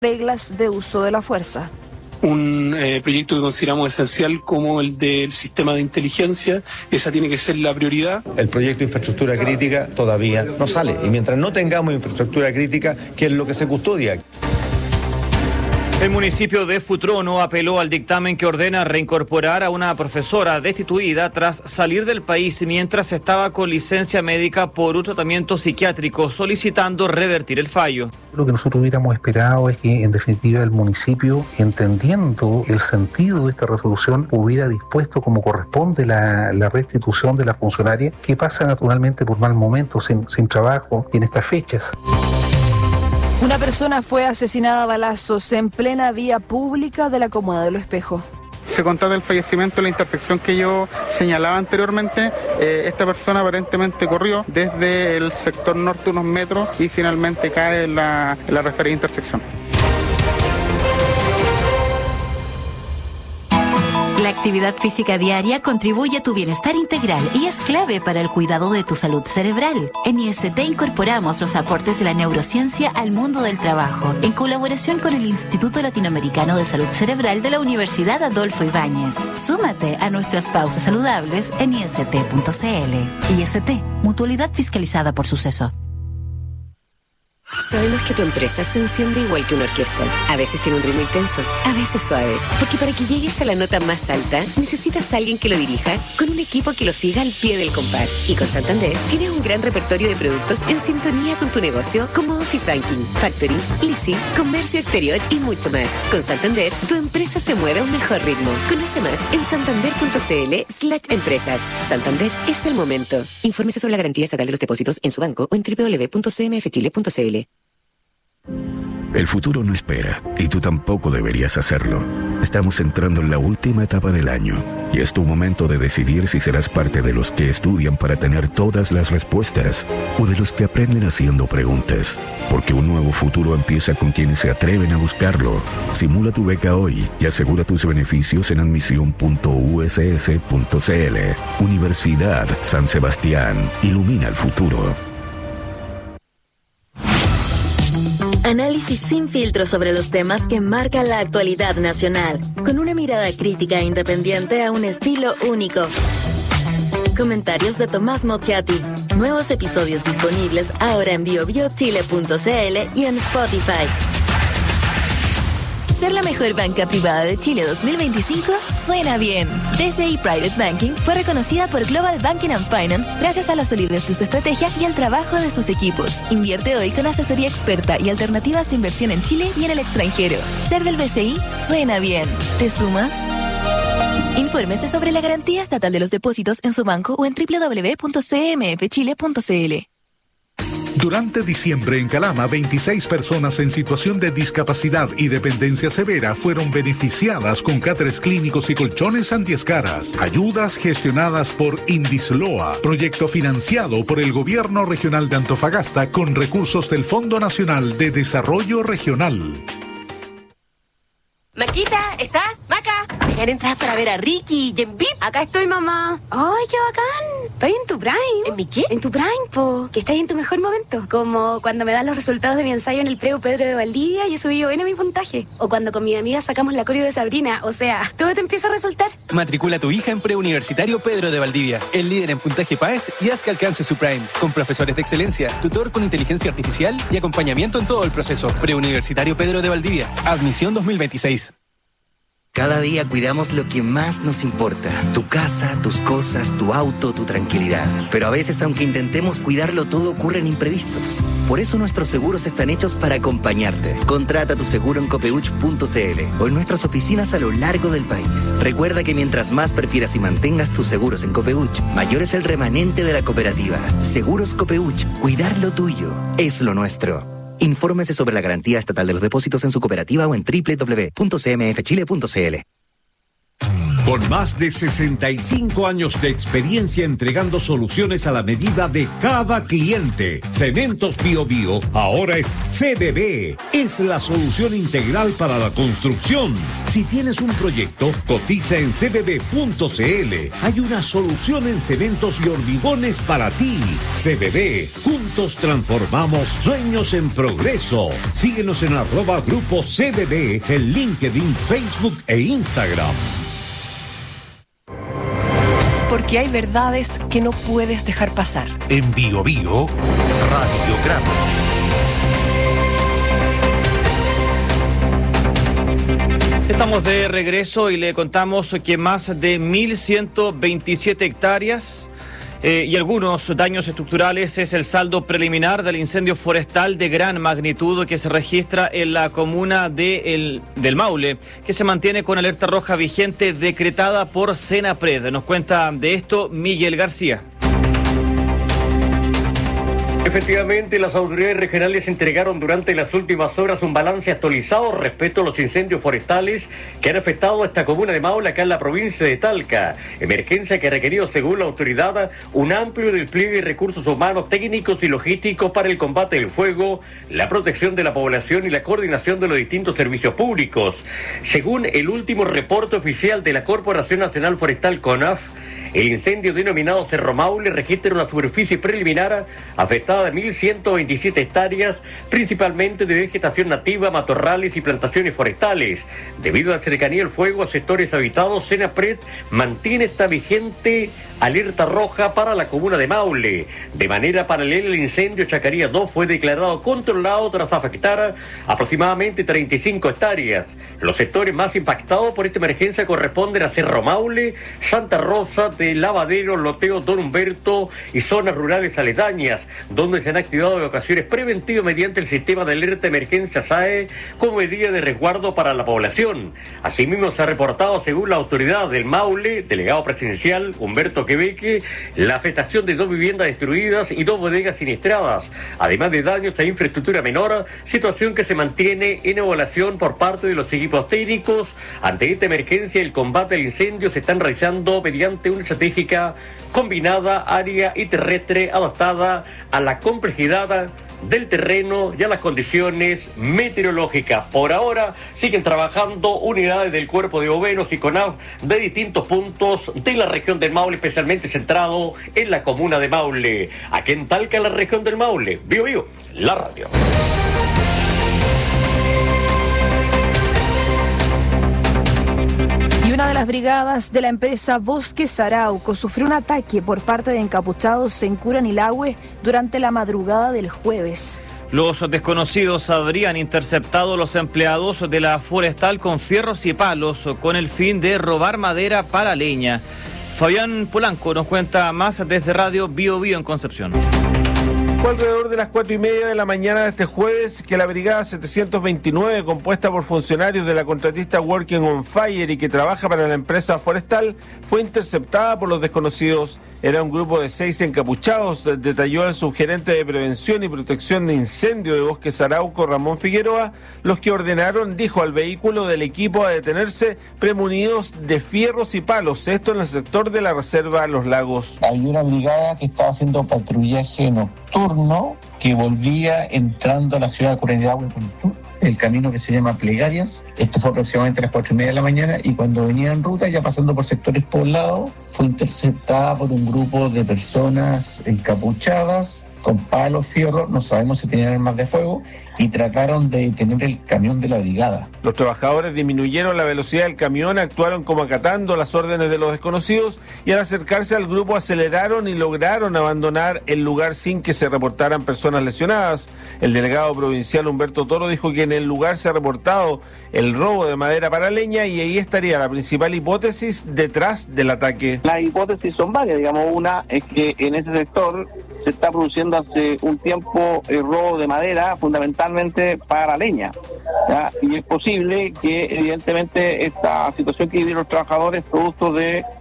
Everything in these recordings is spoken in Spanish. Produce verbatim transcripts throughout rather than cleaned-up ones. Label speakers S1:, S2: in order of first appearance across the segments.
S1: reglas de uso de la fuerza.
S2: Un eh, proyecto que consideramos esencial como el del sistema de inteligencia, esa tiene que ser la prioridad.
S3: El proyecto de infraestructura crítica todavía no sale, y mientras no tengamos infraestructura crítica, ¿qué es lo que se custodia?
S4: El municipio de Futrono apeló al dictamen que ordena reincorporar a una profesora destituida tras salir del país mientras estaba con licencia médica por un tratamiento psiquiátrico, solicitando revertir el fallo.
S5: Lo que nosotros hubiéramos esperado es que, en definitiva, el municipio, entendiendo el sentido de esta resolución, hubiera dispuesto como corresponde la, la restitución de la funcionaria, que pasa naturalmente por mal momento, sin, sin trabajo en estas fechas.
S1: Una persona fue asesinada a balazos en plena vía pública de la comuna de Los Espejos.
S6: Se constata el fallecimiento en la intersección que yo señalaba anteriormente. Eh, esta persona aparentemente corrió desde el sector norte unos metros y finalmente cae en la, en la referida intersección.
S7: La actividad física diaria contribuye a tu bienestar integral y es clave para el cuidado de tu salud cerebral. En I S T incorporamos los aportes de la neurociencia al mundo del trabajo, en colaboración con el Instituto Latinoamericano de Salud Cerebral de la Universidad Adolfo Ibáñez. Súmate a nuestras pausas saludables en I S T punto C L. I S T, mutualidad fiscalizada por Suceso.
S8: Sabemos que tu empresa se enciende igual que una orquesta. A veces tiene un ritmo intenso, a veces suave. Porque para que llegues a la nota más alta, necesitas a alguien que lo dirija con un equipo que lo siga al pie del compás. Y con Santander, tienes un gran repertorio de productos en sintonía con tu negocio, como Office Banking, Factoring, Leasing, Comercio Exterior y mucho más. Con Santander, tu empresa se mueve a un mejor ritmo. Conoce más en santander punto c l slash empresas. Santander es el momento. Infórmese sobre la garantía estatal de los depósitos en su banco o en doble u doble u doble u punto c m f chile punto c l.
S9: El futuro no espera, y tú tampoco deberías hacerlo. Estamos entrando en la última etapa del año, y es tu momento de decidir si serás parte de los que estudian para tener todas las respuestas, o de los que aprenden haciendo preguntas. Porque un nuevo futuro empieza con quienes se atreven a buscarlo. Simula tu beca hoy y asegura tus beneficios en admisión punto u s s punto c l. Universidad San Sebastián. Ilumina el futuro.
S10: Análisis sin filtro sobre los temas que marcan la actualidad nacional, con una mirada crítica e independiente a un estilo único. Comentarios de Tomás Mochiati. Nuevos episodios disponibles ahora en bio bio chile punto c l y en Spotify.
S11: Ser la mejor banca privada de Chile dos mil veinticinco suena bien. D C I Private Banking fue reconocida por Global Banking and Finance gracias a la solidez de su estrategia y al trabajo de sus equipos. Invierte hoy con asesoría experta y alternativas de inversión en Chile y en el extranjero. Ser del B C I suena bien. ¿Te sumas? Infórmese sobre la garantía estatal de los depósitos en su banco o en doble u doble u doble u punto c m f chile punto c l.
S12: Durante diciembre en Calama, veintiséis personas en situación de discapacidad y dependencia severa fueron beneficiadas con cáteres clínicos y colchones antiescaras. Ayudas gestionadas por Indisloa, proyecto financiado por el Gobierno Regional de Antofagasta con recursos del Fondo Nacional de Desarrollo Regional.
S13: Maquita, ¿estás? Maca, me gané entradas para ver a Ricky y en V I P.
S14: Acá estoy, mamá. ¡Ay, qué bacán! Estoy en tu prime.
S13: ¿En mi qué?
S14: En tu prime, po. Que estás en tu mejor momento. Como cuando me dan los resultados de mi ensayo en el Preu Pedro de Valdivia y he subido bien a mi puntaje. O cuando con mi amiga sacamos la coreo de Sabrina. O sea, todo te empieza a resultar.
S15: Matricula a tu hija en Preuniversitario Pedro de Valdivia, el líder en puntaje P A E S, y haz que alcance su prime. Con profesores de excelencia, tutor con inteligencia artificial y acompañamiento en todo el proceso. Preuniversitario Pedro de Valdivia. Admisión dos mil veintiséis.
S16: Cada día cuidamos lo que más nos importa, tu casa, tus cosas, tu auto, tu tranquilidad. Pero a veces, aunque intentemos cuidarlo todo, ocurren imprevistos. Por eso nuestros seguros están hechos para acompañarte. Contrata tu seguro en copeuch punto c l o en nuestras oficinas a lo largo del país. Recuerda que mientras más prefieras y mantengas tus seguros en Copeuch, mayor es el remanente de la cooperativa. Seguros Copeuch, cuidar lo tuyo es lo nuestro. Infórmese sobre la garantía estatal de los depósitos en su cooperativa o en doble u doble u doble u punto c m f chile punto c l.
S17: Con más de sesenta y cinco años de experiencia entregando soluciones a la medida de cada cliente, Cementos Bío Bío ahora es C B B. Es la solución integral para la construcción. Si tienes un proyecto, cotiza en c b b punto c l. Hay una solución en cementos y hormigones para ti. C B B. Juntos transformamos sueños en progreso. Síguenos en arroba grupo C B B en LinkedIn, Facebook e Instagram.
S13: Porque hay verdades que no puedes dejar pasar.
S12: En Bío Bío, Radiograma.
S4: Estamos de regreso y le contamos que más de mil ciento veintisiete hectáreas Eh, y algunos daños estructurales es el saldo preliminar del incendio forestal de gran magnitud que se registra en la comuna de el, del Maule, que se mantiene con alerta roja vigente decretada por Senapred. Nos cuenta de esto Miguel García.
S18: Efectivamente, las autoridades regionales entregaron durante las últimas horas un balance actualizado respecto a los incendios forestales que han afectado a esta comuna de Maule, acá en la provincia de Talca. Emergencia que ha requerido, según la autoridad, un amplio despliegue de recursos humanos, técnicos y logísticos para el combate del fuego, la protección de la población y la coordinación de los distintos servicios públicos. Según el último reporte oficial de la Corporación Nacional Forestal, CONAF, el incendio denominado Cerro Maule registra una superficie preliminar afectada de mil ciento veintisiete hectáreas, principalmente de vegetación nativa, matorrales y plantaciones forestales. Debido a la cercanía del fuego a sectores habitados, Senapred mantiene esta vigente alerta roja para la comuna de Maule. De manera paralela, el incendio Chacaría dos fue declarado controlado tras afectar aproximadamente treinta y cinco hectáreas. Los sectores más impactados por esta emergencia corresponden a Cerro Maule, Santa Rosa de Lavadero, Loteo, Don Humberto y zonas rurales aledañas, donde se han activado evacuaciones preventivas mediante el sistema de alerta de emergencia S A E como medida de resguardo para la población. Asimismo, se ha reportado, según la autoridad del Maule, delegado presidencial Humberto Quebeque, la afectación de dos viviendas destruidas y dos bodegas siniestradas, además de daños a infraestructura menor, situación que se mantiene en evaluación por parte de los equipos técnicos. Ante esta emergencia, el combate al incendio se están realizando mediante una estratégica combinada aérea y terrestre adaptada a la complejidad del terreno y a las condiciones meteorológicas. Por ahora siguen trabajando unidades del Cuerpo de Bomberos y CONAF de distintos puntos de la región del Maule, especialmente centrado en la comuna de Maule. Aquí en Talca, la región del Maule. Bío Bío, la radio.
S1: Y una de las brigadas de la empresa Bosques Arauco sufrió un ataque por parte de encapuchados en Curanilahue durante la madrugada del jueves.
S4: Los desconocidos habrían interceptado a los empleados de la forestal con fierros y palos con el fin de robar madera para leña. Fabián Polanco nos cuenta más desde Radio Bío Bío en Concepción.
S19: Fue alrededor de las cuatro y media de la mañana de este jueves que la Brigada setecientos veintinueve, compuesta por funcionarios de la contratista Working on Fire y que trabaja para la empresa forestal, fue interceptada por los desconocidos. Era un grupo de seis encapuchados, detalló el subgerente de Prevención y Protección de Incendio de Bosques Arauco, Ramón Figueroa, los que ordenaron, dijo, al vehículo del equipo a detenerse premunidos de fierros y palos, esto en el sector de la Reserva Los Lagos.
S20: Había una brigada que estaba haciendo patrullaje nocturno que volvía entrando a la ciudad de Curanilahue por el sur, el camino que se llama Plegarias. Esto fue aproximadamente a las cuatro y media de la mañana y cuando venía en ruta, ya pasando por sectores poblados, fue interceptada por un grupo de personas encapuchadas con palos, fierros, no sabemos si tenían armas de fuego, y trataron de detener el camión de la brigada.
S19: Los trabajadores disminuyeron la velocidad del camión, actuaron como acatando las órdenes de los desconocidos y al acercarse al grupo aceleraron y lograron abandonar el lugar sin que se reportaran personas lesionadas. El delegado provincial Humberto Toro dijo que en el lugar se ha reportado el robo de madera para leña y ahí estaría la principal hipótesis detrás del ataque.
S21: Las hipótesis son varias, digamos, una es que en ese sector se está produciendo hace un tiempo el robo de madera fundamentalmente para leña, ¿ya? Y es posible que evidentemente esta situación que vivieron los trabajadores producto de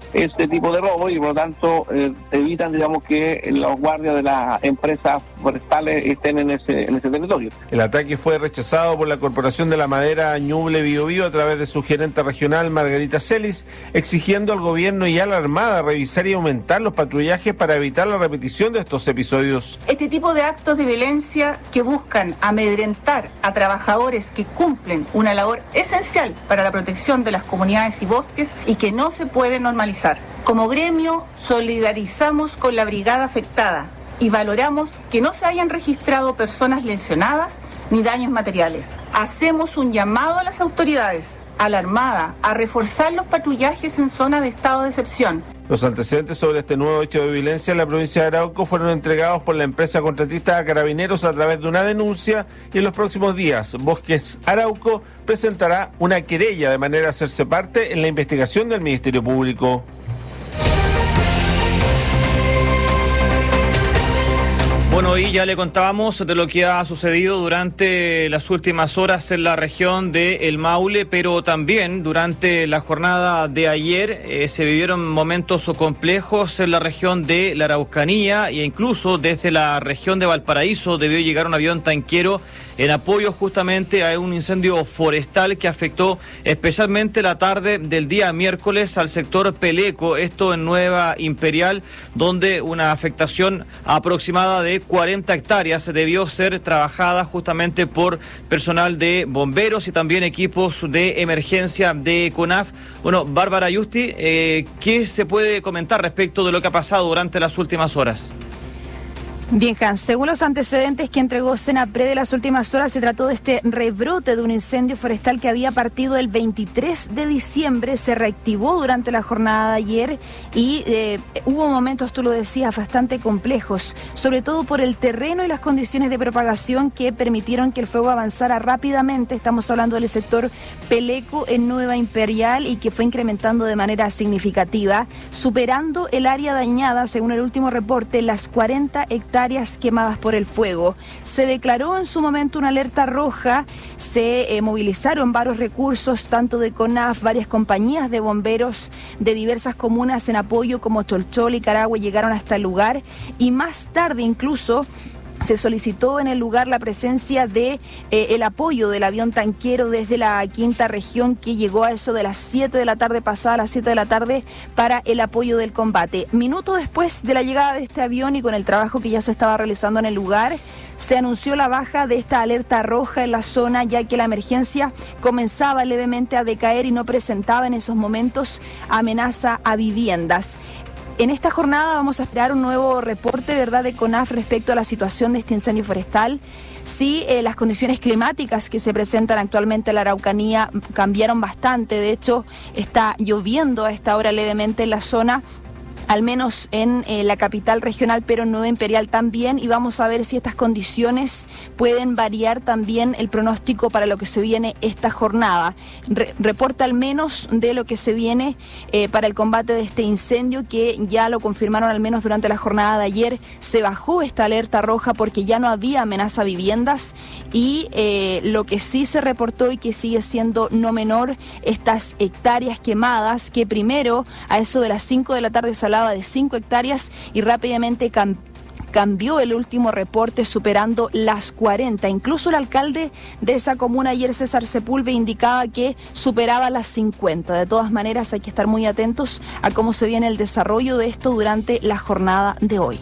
S21: este tipo de robo y por lo tanto eh, evitan, digamos, que los guardias de las empresas forestales estén en ese, en ese territorio.
S19: El ataque fue rechazado por la Corporación de la Madera Ñuble Biobío a través de su gerente regional Margarita Celis, exigiendo al gobierno y a la Armada revisar y aumentar los patrullajes para evitar la repetición de estos episodios.
S2: Este tipo de actos de violencia que buscan amedrentar a trabajadores que cumplen una labor esencial para la protección de las comunidades y bosques y que no se puede normalizar. Como gremio, solidarizamos con la brigada afectada y valoramos que no se hayan registrado personas lesionadas ni daños materiales. Hacemos un llamado a las autoridades, a la Armada, a reforzar los patrullajes en zonas de estado de excepción.
S19: Los antecedentes sobre este nuevo hecho de violencia en la provincia de Arauco fueron entregados por la empresa contratista a Carabineros a través de una denuncia y en los próximos días Bosques Arauco presentará una querella de manera a hacerse parte en la investigación del Ministerio Público.
S4: Bueno, y ya le contábamos de lo que ha sucedido durante las últimas horas en la región de El Maule, pero también durante la jornada de ayer eh, se vivieron momentos complejos en la región de la Araucanía e incluso desde la región de Valparaíso debió llegar un avión tanquero en apoyo justamente a un incendio forestal que afectó especialmente la tarde del día miércoles al sector Peleco, esto en Nueva Imperial, donde una afectación aproximada de cuarenta hectáreas debió ser trabajada justamente por personal de bomberos y también equipos de emergencia de CONAF. Bueno, Bárbara Yusti, eh, ¿qué se puede comentar respecto de lo que ha pasado durante las últimas horas?
S1: Bien, Hans, según los antecedentes que entregó Senapred de las últimas horas, se trató de este rebrote de un incendio forestal que había partido el veintitrés de diciembre, se reactivó durante la jornada de ayer y eh, hubo momentos, tú lo decías, bastante complejos, sobre todo por el terreno y las condiciones de propagación que permitieron que el fuego avanzara rápidamente. Estamos hablando del sector Peleco en Nueva Imperial y que fue incrementando de manera significativa, superando el área dañada, según el último reporte, las cuarenta hectáreas quemadas por el fuego. Se declaró en su momento una alerta roja, se eh, movilizaron varios recursos, tanto de CONAF, varias compañías de bomberos de diversas comunas en apoyo como Cholchol y Carahue llegaron hasta el lugar y más tarde incluso se solicitó en el lugar la presencia de eh, el apoyo del avión tanquero desde la quinta región que llegó a eso de las siete de la tarde, pasada a las siete de la tarde, para el apoyo del combate. Minuto después de la llegada de este avión y con el trabajo que ya se estaba realizando en el lugar, se anunció la baja de esta alerta roja en la zona, ya que la emergencia comenzaba levemente a decaer y no presentaba en esos momentos amenaza a viviendas. En esta jornada vamos a esperar un nuevo reporte, ¿verdad?, de CONAF respecto a la situación de este incendio forestal. Sí, eh, las condiciones climáticas que se presentan actualmente en la Araucanía cambiaron bastante. De hecho, está lloviendo a esta hora levemente en la zona, al menos en eh, la capital regional, pero en Nueva Imperial también, y vamos a ver si estas condiciones pueden variar también el pronóstico para lo que se viene esta jornada. Re- reporta al menos de lo que se viene eh, para el combate de este incendio, que ya lo confirmaron al menos durante la jornada de ayer. Se bajó esta alerta roja porque ya no había amenaza a viviendas y eh, lo que sí se reportó y que sigue siendo no menor, estas hectáreas quemadas, que primero a eso de las cinco de la tarde se hablaba de cinco hectáreas y rápidamente cam- cambió el último reporte superando las cuarenta. Incluso el alcalde de esa comuna ayer, César Sepúlveda, indicaba que superaba las cincuenta. De todas maneras, hay que estar muy atentos a cómo se viene el desarrollo de esto durante la jornada de hoy.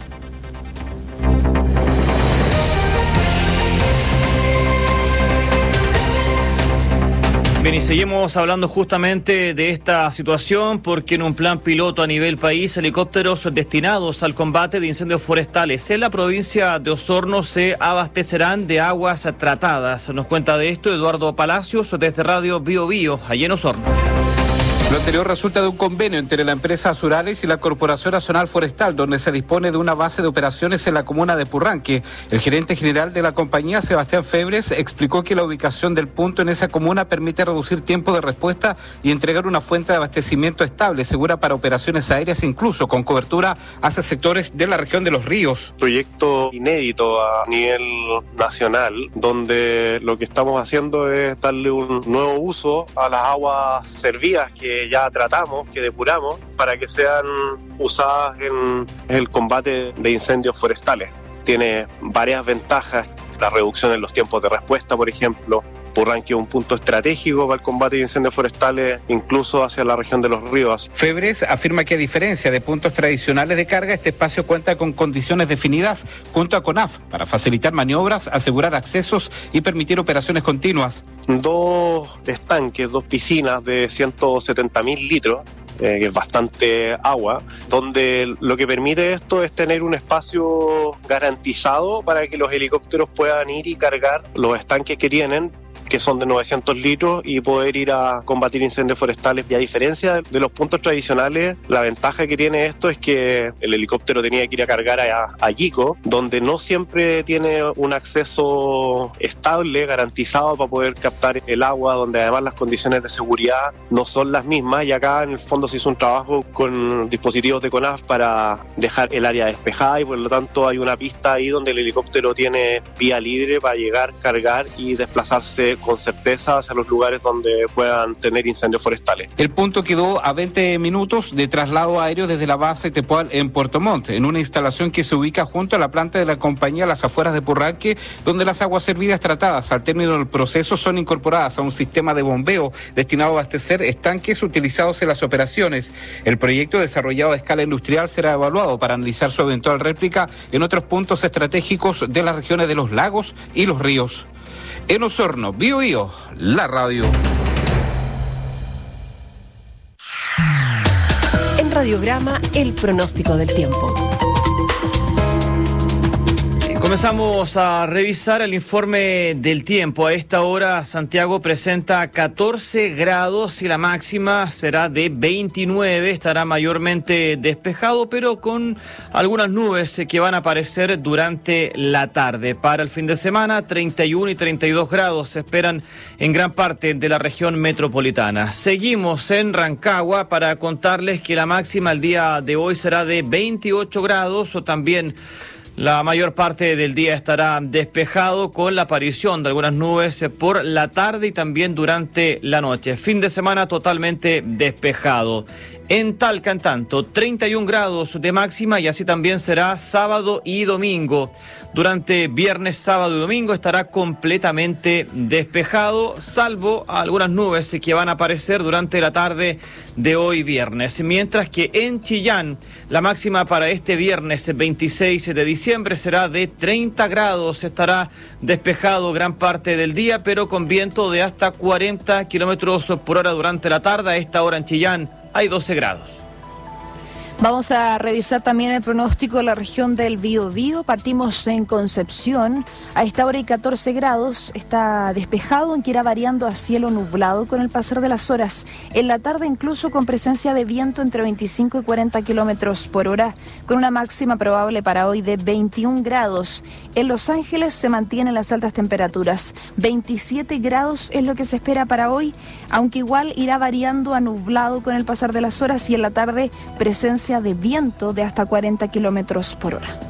S4: Bien, y seguimos hablando justamente de esta situación porque en un plan piloto a nivel país, helicópteros destinados al combate de incendios forestales en la provincia de Osorno se abastecerán de aguas tratadas. Nos cuenta de esto Eduardo Palacios desde Radio Bio Bio, allí en Osorno.
S22: Lo anterior resulta de un convenio entre la empresa Azurales y la Corporación Nacional Forestal, donde se dispone de una base de operaciones en la comuna de Purranque. El gerente general de la compañía, Sebastián Febres, explicó que la ubicación del punto en esa comuna permite reducir tiempo de respuesta y entregar una fuente de abastecimiento estable, segura para operaciones aéreas, incluso con cobertura hacia sectores de la región de Los Ríos.
S23: Proyecto inédito a nivel nacional, donde lo que estamos haciendo es darle un nuevo uso a las aguas servidas que que ya tratamos, que depuramos, para que sean usadas en el combate de incendios forestales. Tiene varias ventajas, la reducción en los tiempos de respuesta, por ejemplo. Purranque es un punto estratégico para el combate de incendios forestales, incluso hacia la región de los ríos.
S22: Febres afirma que a diferencia de puntos tradicionales de carga, este espacio cuenta con condiciones definidas junto a CONAF para facilitar maniobras, asegurar accesos y permitir operaciones continuas.
S23: Dos estanques, dos piscinas de ciento setenta mil litros, eh, que es bastante agua, donde lo que permite esto es tener un espacio garantizado para que los helicópteros puedan ir y cargar los estanques que tienen, que son de novecientos litros, y poder ir a combatir incendios forestales. Y a diferencia de los puntos tradicionales, la ventaja que tiene esto es que el helicóptero tenía que ir a cargar a, a Yico, donde no siempre tiene un acceso estable, garantizado para poder captar el agua, donde además las condiciones de seguridad no son las mismas, y acá en el fondo se hizo un trabajo con dispositivos de CONAF para dejar el área despejada, y por lo tanto hay una pista ahí donde el helicóptero tiene vía libre para llegar, cargar y desplazarse con certeza hacia los lugares donde puedan tener incendios forestales.
S22: El punto quedó a veinte minutos de traslado aéreo desde la base Tepual en Puerto Montt, en una instalación que se ubica junto a la planta de la compañía a las afueras de Purranque, donde las aguas hervidas tratadas al término del proceso son incorporadas a un sistema de bombeo destinado a abastecer estanques utilizados en las operaciones. El proyecto desarrollado a escala industrial será evaluado para analizar su eventual réplica en otros puntos estratégicos de las regiones de los lagos y los ríos. En Osorno, Bío Bío, la radio.
S3: En Radiograma, el pronóstico del tiempo.
S4: Comenzamos a revisar el informe del tiempo. A esta hora Santiago presenta catorce grados y la máxima será de veintinueve. Estará mayormente despejado, pero con algunas nubes que van a aparecer durante la tarde. Para el fin de semana, treinta y uno y treinta y dos grados se esperan en gran parte de la región metropolitana. Seguimos en Rancagua para contarles que la máxima el día de hoy será de veintiocho grados, o también la mayor parte del día estará despejado con la aparición de algunas nubes por la tarde y también durante la noche. Fin de semana totalmente despejado. En Talca, en tanto, treinta y un grados de máxima, y así también será sábado y domingo. Durante viernes, sábado y domingo estará completamente despejado, salvo algunas nubes que van a aparecer durante la tarde de hoy viernes. Mientras que en Chillán, la máxima para este viernes veintiséis de diciembre será de treinta grados. Estará despejado gran parte del día, pero con viento de hasta cuarenta kilómetros por hora durante la tarde. A esta hora en Chillán hay doce grados.
S1: Vamos a revisar también el pronóstico de la región del Biobío. Partimos en Concepción. A esta hora hay catorce grados. Está despejado, aunque irá variando a cielo nublado con el pasar de las horas. En la tarde incluso con presencia de viento entre veinticinco y cuarenta kilómetros por hora, con una máxima probable para hoy de veintiún grados. En Los Ángeles se mantienen las altas temperaturas. veintisiete grados es lo que se espera para hoy, aunque igual irá variando a nublado con el pasar de las horas, y en la tarde presencia de viento de hasta cuarenta kilómetros por hora.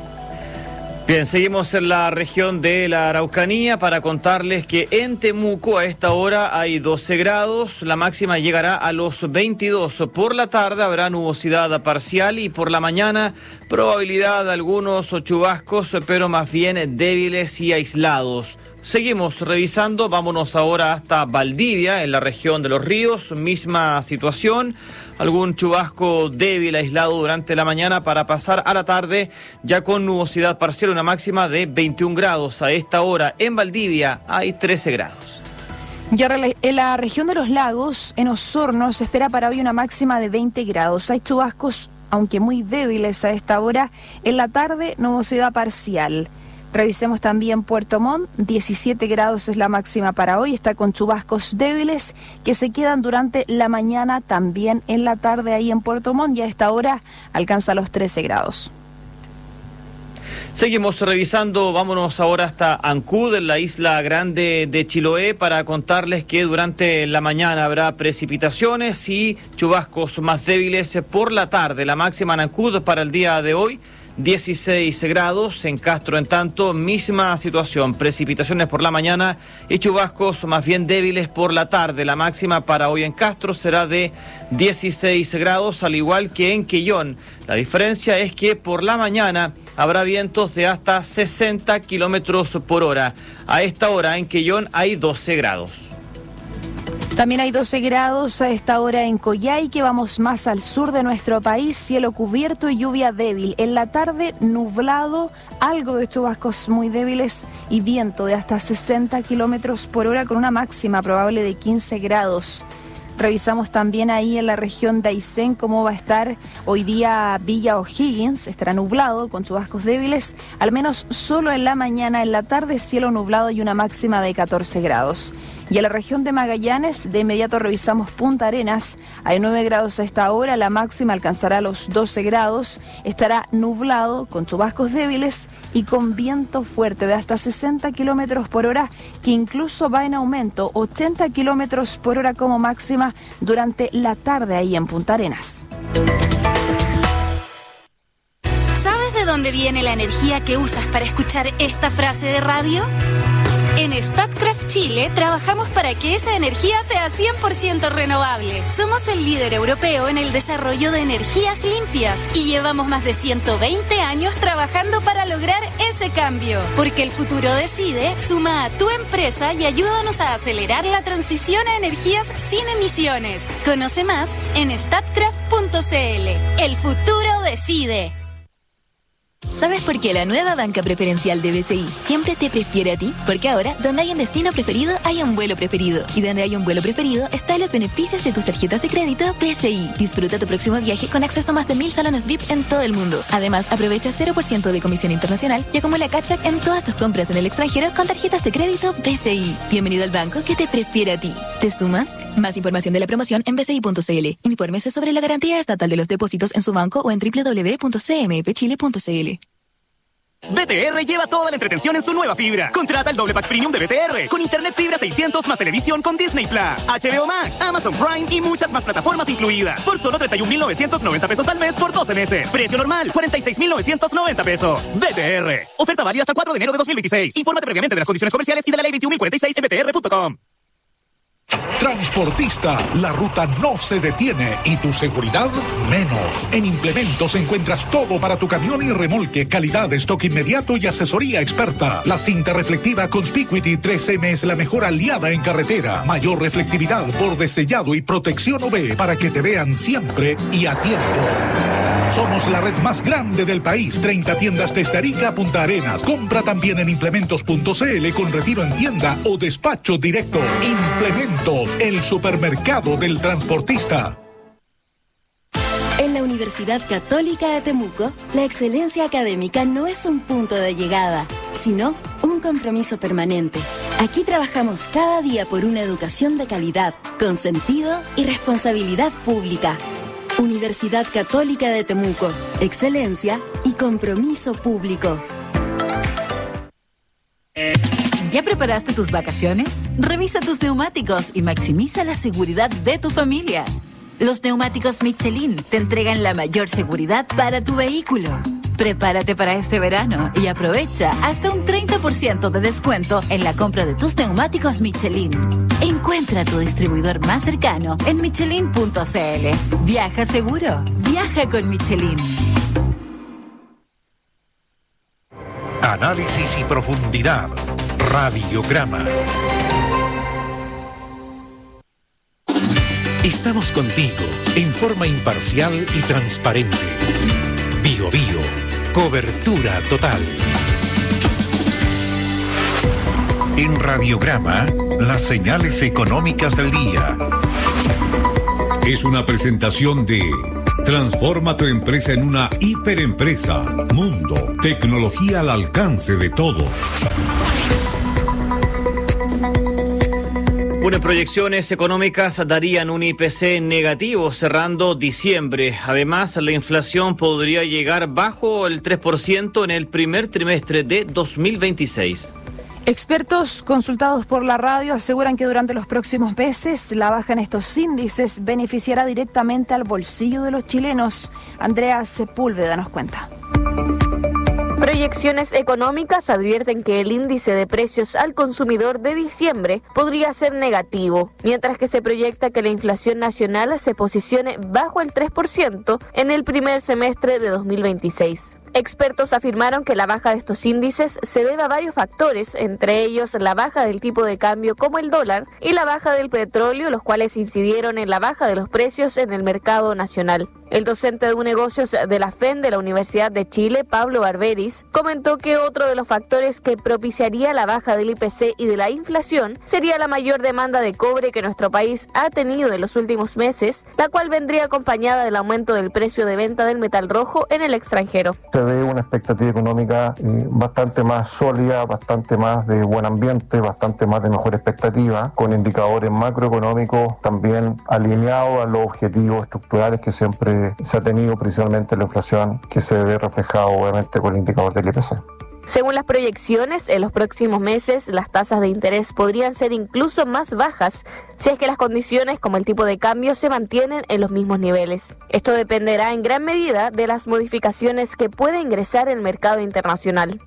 S4: Bien, seguimos en la región de la Araucanía para contarles que en Temuco a esta hora hay doce grados, la máxima llegará a los veintidós. Por la tarde habrá nubosidad parcial y por la mañana probabilidad de algunos chubascos, pero más bien débiles y aislados. Seguimos revisando, vámonos ahora hasta Valdivia, en la región de los ríos, misma situación. Algún chubasco débil, aislado durante la mañana para pasar a la tarde ya con nubosidad parcial, una máxima de veintiún grados. A esta hora en Valdivia hay trece grados.
S1: Y ahora en la región de los lagos, en Osorno, se espera para hoy una máxima de veinte grados. Hay chubascos, aunque muy débiles a esta hora. En la tarde, nubosidad parcial. Revisemos también Puerto Montt, diecisiete grados es la máxima para hoy, está con chubascos débiles que se quedan durante la mañana, también en la tarde ahí en Puerto Montt, y a esta hora alcanza los trece grados.
S4: Seguimos revisando, vámonos ahora hasta Ancud, en la isla grande de Chiloé, para contarles que durante la mañana habrá precipitaciones y chubascos más débiles por la tarde. La máxima en Ancud para el día de hoy, dieciséis grados. En Castro, en tanto, misma situación. Precipitaciones por la mañana y chubascos más bien débiles por la tarde. La máxima para hoy en Castro será de dieciséis grados, al igual que en Quillón. La diferencia es que por la mañana habrá vientos de hasta sesenta kilómetros por hora. A esta hora en Quillón hay doce grados.
S1: También hay doce grados a esta hora en Coyhaique, vamos más al sur de nuestro país, cielo cubierto y lluvia débil. En la tarde nublado, algo de chubascos muy débiles y viento de hasta sesenta kilómetros por hora con una máxima probable de quince grados. Revisamos también ahí en la región de Aysén cómo va a estar hoy día Villa O'Higgins. Estará nublado con chubascos débiles, al menos solo en la mañana. En la tarde cielo nublado y una máxima de catorce grados. Y en la región de Magallanes, de inmediato revisamos Punta Arenas. Hay nueve grados a esta hora, la máxima alcanzará los doce grados. Estará nublado con chubascos débiles y con viento fuerte de hasta sesenta kilómetros por hora, que incluso va en aumento, ochenta kilómetros por hora como máxima durante la tarde ahí en Punta Arenas.
S5: ¿Sabes de dónde viene la energía que usas para escuchar esta frase de radio? En Statkraft Chile trabajamos para que esa energía sea cien por ciento renovable. Somos el líder europeo en el desarrollo de energías limpias y llevamos más de ciento veinte años trabajando para lograr ese cambio. Porque el futuro decide, suma a tu empresa y ayúdanos a acelerar la transición a energías sin emisiones. Conoce más en statkraft punto c l. El futuro decide.
S11: ¿Sabes por qué la nueva banca preferencial de B C I siempre te prefiere a ti? Porque ahora, donde hay un destino preferido, hay un vuelo preferido. Y donde hay un vuelo preferido, están los beneficios de tus tarjetas de crédito B C I. Disfruta tu próximo viaje con acceso a más de mil salones V I P en todo el mundo. Además, aprovecha cero por ciento de comisión internacional y acumula cashback en todas tus compras en el extranjero con tarjetas de crédito B C I. Bienvenido al banco que te prefiere a ti. ¿Te sumas? Más información de la promoción en b c i punto c l. Infórmese sobre la garantía estatal de los depósitos en su banco o en w w w punto c m f chile punto c l.
S6: B T R lleva toda la entretención en su nueva fibra. Contrata el doble pack premium de B T R con internet fibra seiscientos más televisión con Disney Plus, H B O Max, Amazon Prime y muchas más plataformas incluidas por solo treinta y un mil novecientos noventa pesos al mes por doce meses. Precio normal cuarenta y seis mil novecientos noventa pesos. B T R. Oferta válida hasta el cuatro de enero de dos mil veintiséis. Infórmate previamente de las condiciones comerciales y de la ley veintiún mil cuarenta y seis en b t r punto com.
S12: Transportista, la ruta no se detiene y tu seguridad menos. En Implementos encuentras todo para tu camión y remolque, calidad, stock inmediato y asesoría experta. La cinta reflectiva Conspicuity tres eme es la mejor aliada en carretera. Mayor reflectividad, borde sellado y protección U V para que te vean siempre y a tiempo. Somos la red más grande del país, treinta tiendas desde Arica a Punta Arenas. Compra también en implementos punto c l con retiro en tienda o despacho directo. Implementos, el supermercado del transportista.
S10: En la Universidad Católica de Temuco, la excelencia académica no es un punto de llegada, sino un compromiso permanente. Aquí trabajamos cada día por una educación de calidad, con sentido y responsabilidad pública. Universidad Católica de Temuco, excelencia y compromiso público.
S7: ¿Ya preparaste tus vacaciones? Revisa tus neumáticos y maximiza la seguridad de tu familia. Los neumáticos Michelin te entregan la mayor seguridad para tu vehículo. Prepárate para este verano y aprovecha hasta un treinta por ciento de descuento en la compra de tus neumáticos Michelin. Encuentra tu distribuidor más cercano en michelin punto c l. Viaja seguro, viaja con Michelin.
S24: Análisis y profundidad. Radiograma. Estamos contigo en forma imparcial y transparente. Bio Bio, cobertura total. En Radiograma, las señales económicas del día.
S17: Es una presentación de Transforma tu empresa en una hiperempresa. Mundo, tecnología al alcance de todos.
S4: Unas proyecciones económicas darían un I P C negativo cerrando diciembre. Además, la inflación podría llegar bajo el tres por ciento en el primer trimestre de dos mil veintiséis.
S1: Expertos consultados por la radio aseguran que durante los próximos meses la baja en estos índices beneficiará directamente al bolsillo de los chilenos. Andrea Sepúlveda nos cuenta.
S8: Proyecciones económicas advierten que el índice de precios al consumidor de diciembre podría ser negativo, mientras que se proyecta que la inflación nacional se posicione bajo el tres por ciento en el primer semestre de dos mil veintiséis. Expertos afirmaron que la baja de estos índices se debe a varios factores, entre ellos la baja del tipo de cambio como el dólar y la baja del petróleo, los cuales incidieron en la baja de los precios en el mercado nacional. El docente de negocios de la F E N de la Universidad de Chile, Pablo Barberis, comentó que otro de los factores que propiciaría la baja del I P C y de la inflación sería la mayor demanda de cobre que nuestro país ha tenido en los últimos meses, la cual vendría acompañada del aumento del precio de venta del metal rojo en el extranjero.
S9: Se ve una expectativa económica eh, bastante más sólida, bastante más de buen ambiente, bastante más de mejor expectativa, con indicadores macroeconómicos también alineados a los objetivos estructurales que siempre se ha tenido, principalmente la inflación, que se ve reflejado obviamente con el indicador del I P C.
S8: Según las proyecciones, en los próximos meses las tasas de interés podrían ser incluso más bajas si es que las condiciones como el tipo de cambio se mantienen en los mismos niveles. Esto dependerá en gran medida de las modificaciones que puede ingresar el mercado internacional.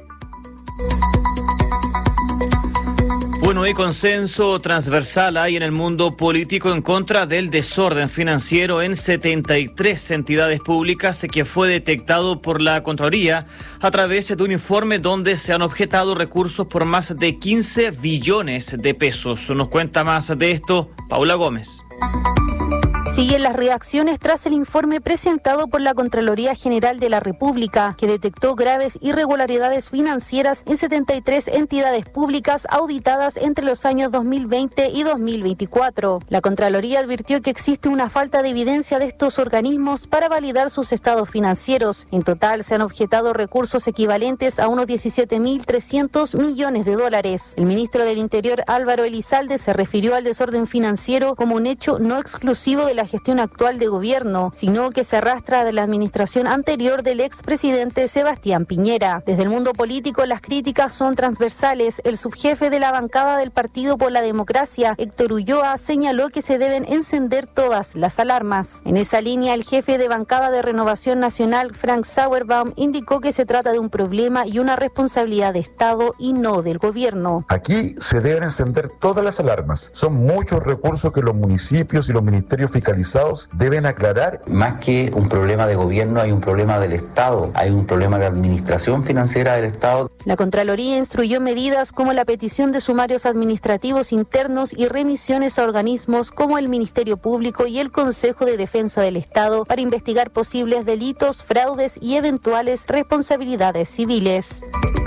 S4: Bueno, hay consenso transversal hay en el mundo político en contra del desorden financiero en setenta y tres entidades públicas que fue detectado por la Contraloría a través de un informe donde se han objetado recursos por más de quince billones de pesos. Nos cuenta más de esto Paula Gómez.
S14: Siguen las reacciones tras el informe presentado por la Contraloría General de la República, que detectó graves irregularidades financieras en setenta y tres entidades públicas auditadas entre los años dos mil veinte y dos mil veinticuatro. La Contraloría advirtió que existe una falta de evidencia de estos organismos para validar sus estados financieros. En total se han objetado recursos equivalentes a unos diecisiete mil trescientos millones de dólares. El ministro del Interior, Álvaro Elizalde, se refirió al desorden financiero como un hecho no exclusivo de la gestión actual de gobierno, sino que se arrastra de la administración anterior del expresidente Sebastián Piñera. Desde el mundo político las críticas son transversales. El subjefe de la bancada del Partido por la Democracia, Héctor Ulloa, señaló que se deben encender todas las alarmas. En esa línea, el jefe de bancada de Renovación Nacional, Frank Sauerbaum, indicó que se trata de un problema y una responsabilidad de Estado y no del gobierno.
S15: Aquí se deben encender todas las alarmas. Son muchos recursos que los municipios y los ministerios fiscales deben aclarar.
S25: Más que un problema de gobierno, hay un problema del Estado, hay un problema de administración financiera del Estado.
S14: La Contraloría instruyó medidas como la petición de sumarios administrativos internos y remisiones a organismos como el Ministerio Público y el Consejo de Defensa del Estado para investigar posibles delitos, fraudes y eventuales responsabilidades civiles.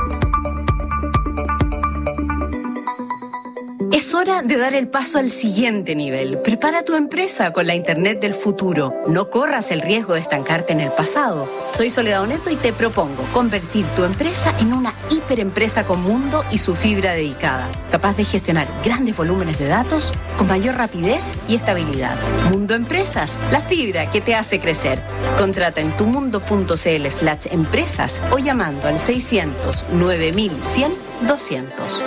S26: Es hora de dar el paso al siguiente nivel. Prepara tu empresa con la Internet del futuro. No corras el riesgo de estancarte en el pasado. Soy Soledad Oneto y te propongo convertir tu empresa en una hiperempresa con Mundo y su fibra dedicada, capaz de gestionar grandes volúmenes de datos con mayor rapidez y estabilidad. Mundo Empresas, la fibra que te hace crecer. Contrata en tumundo.cl slash empresas o llamando al seiscientos nueve mil cien doscientos.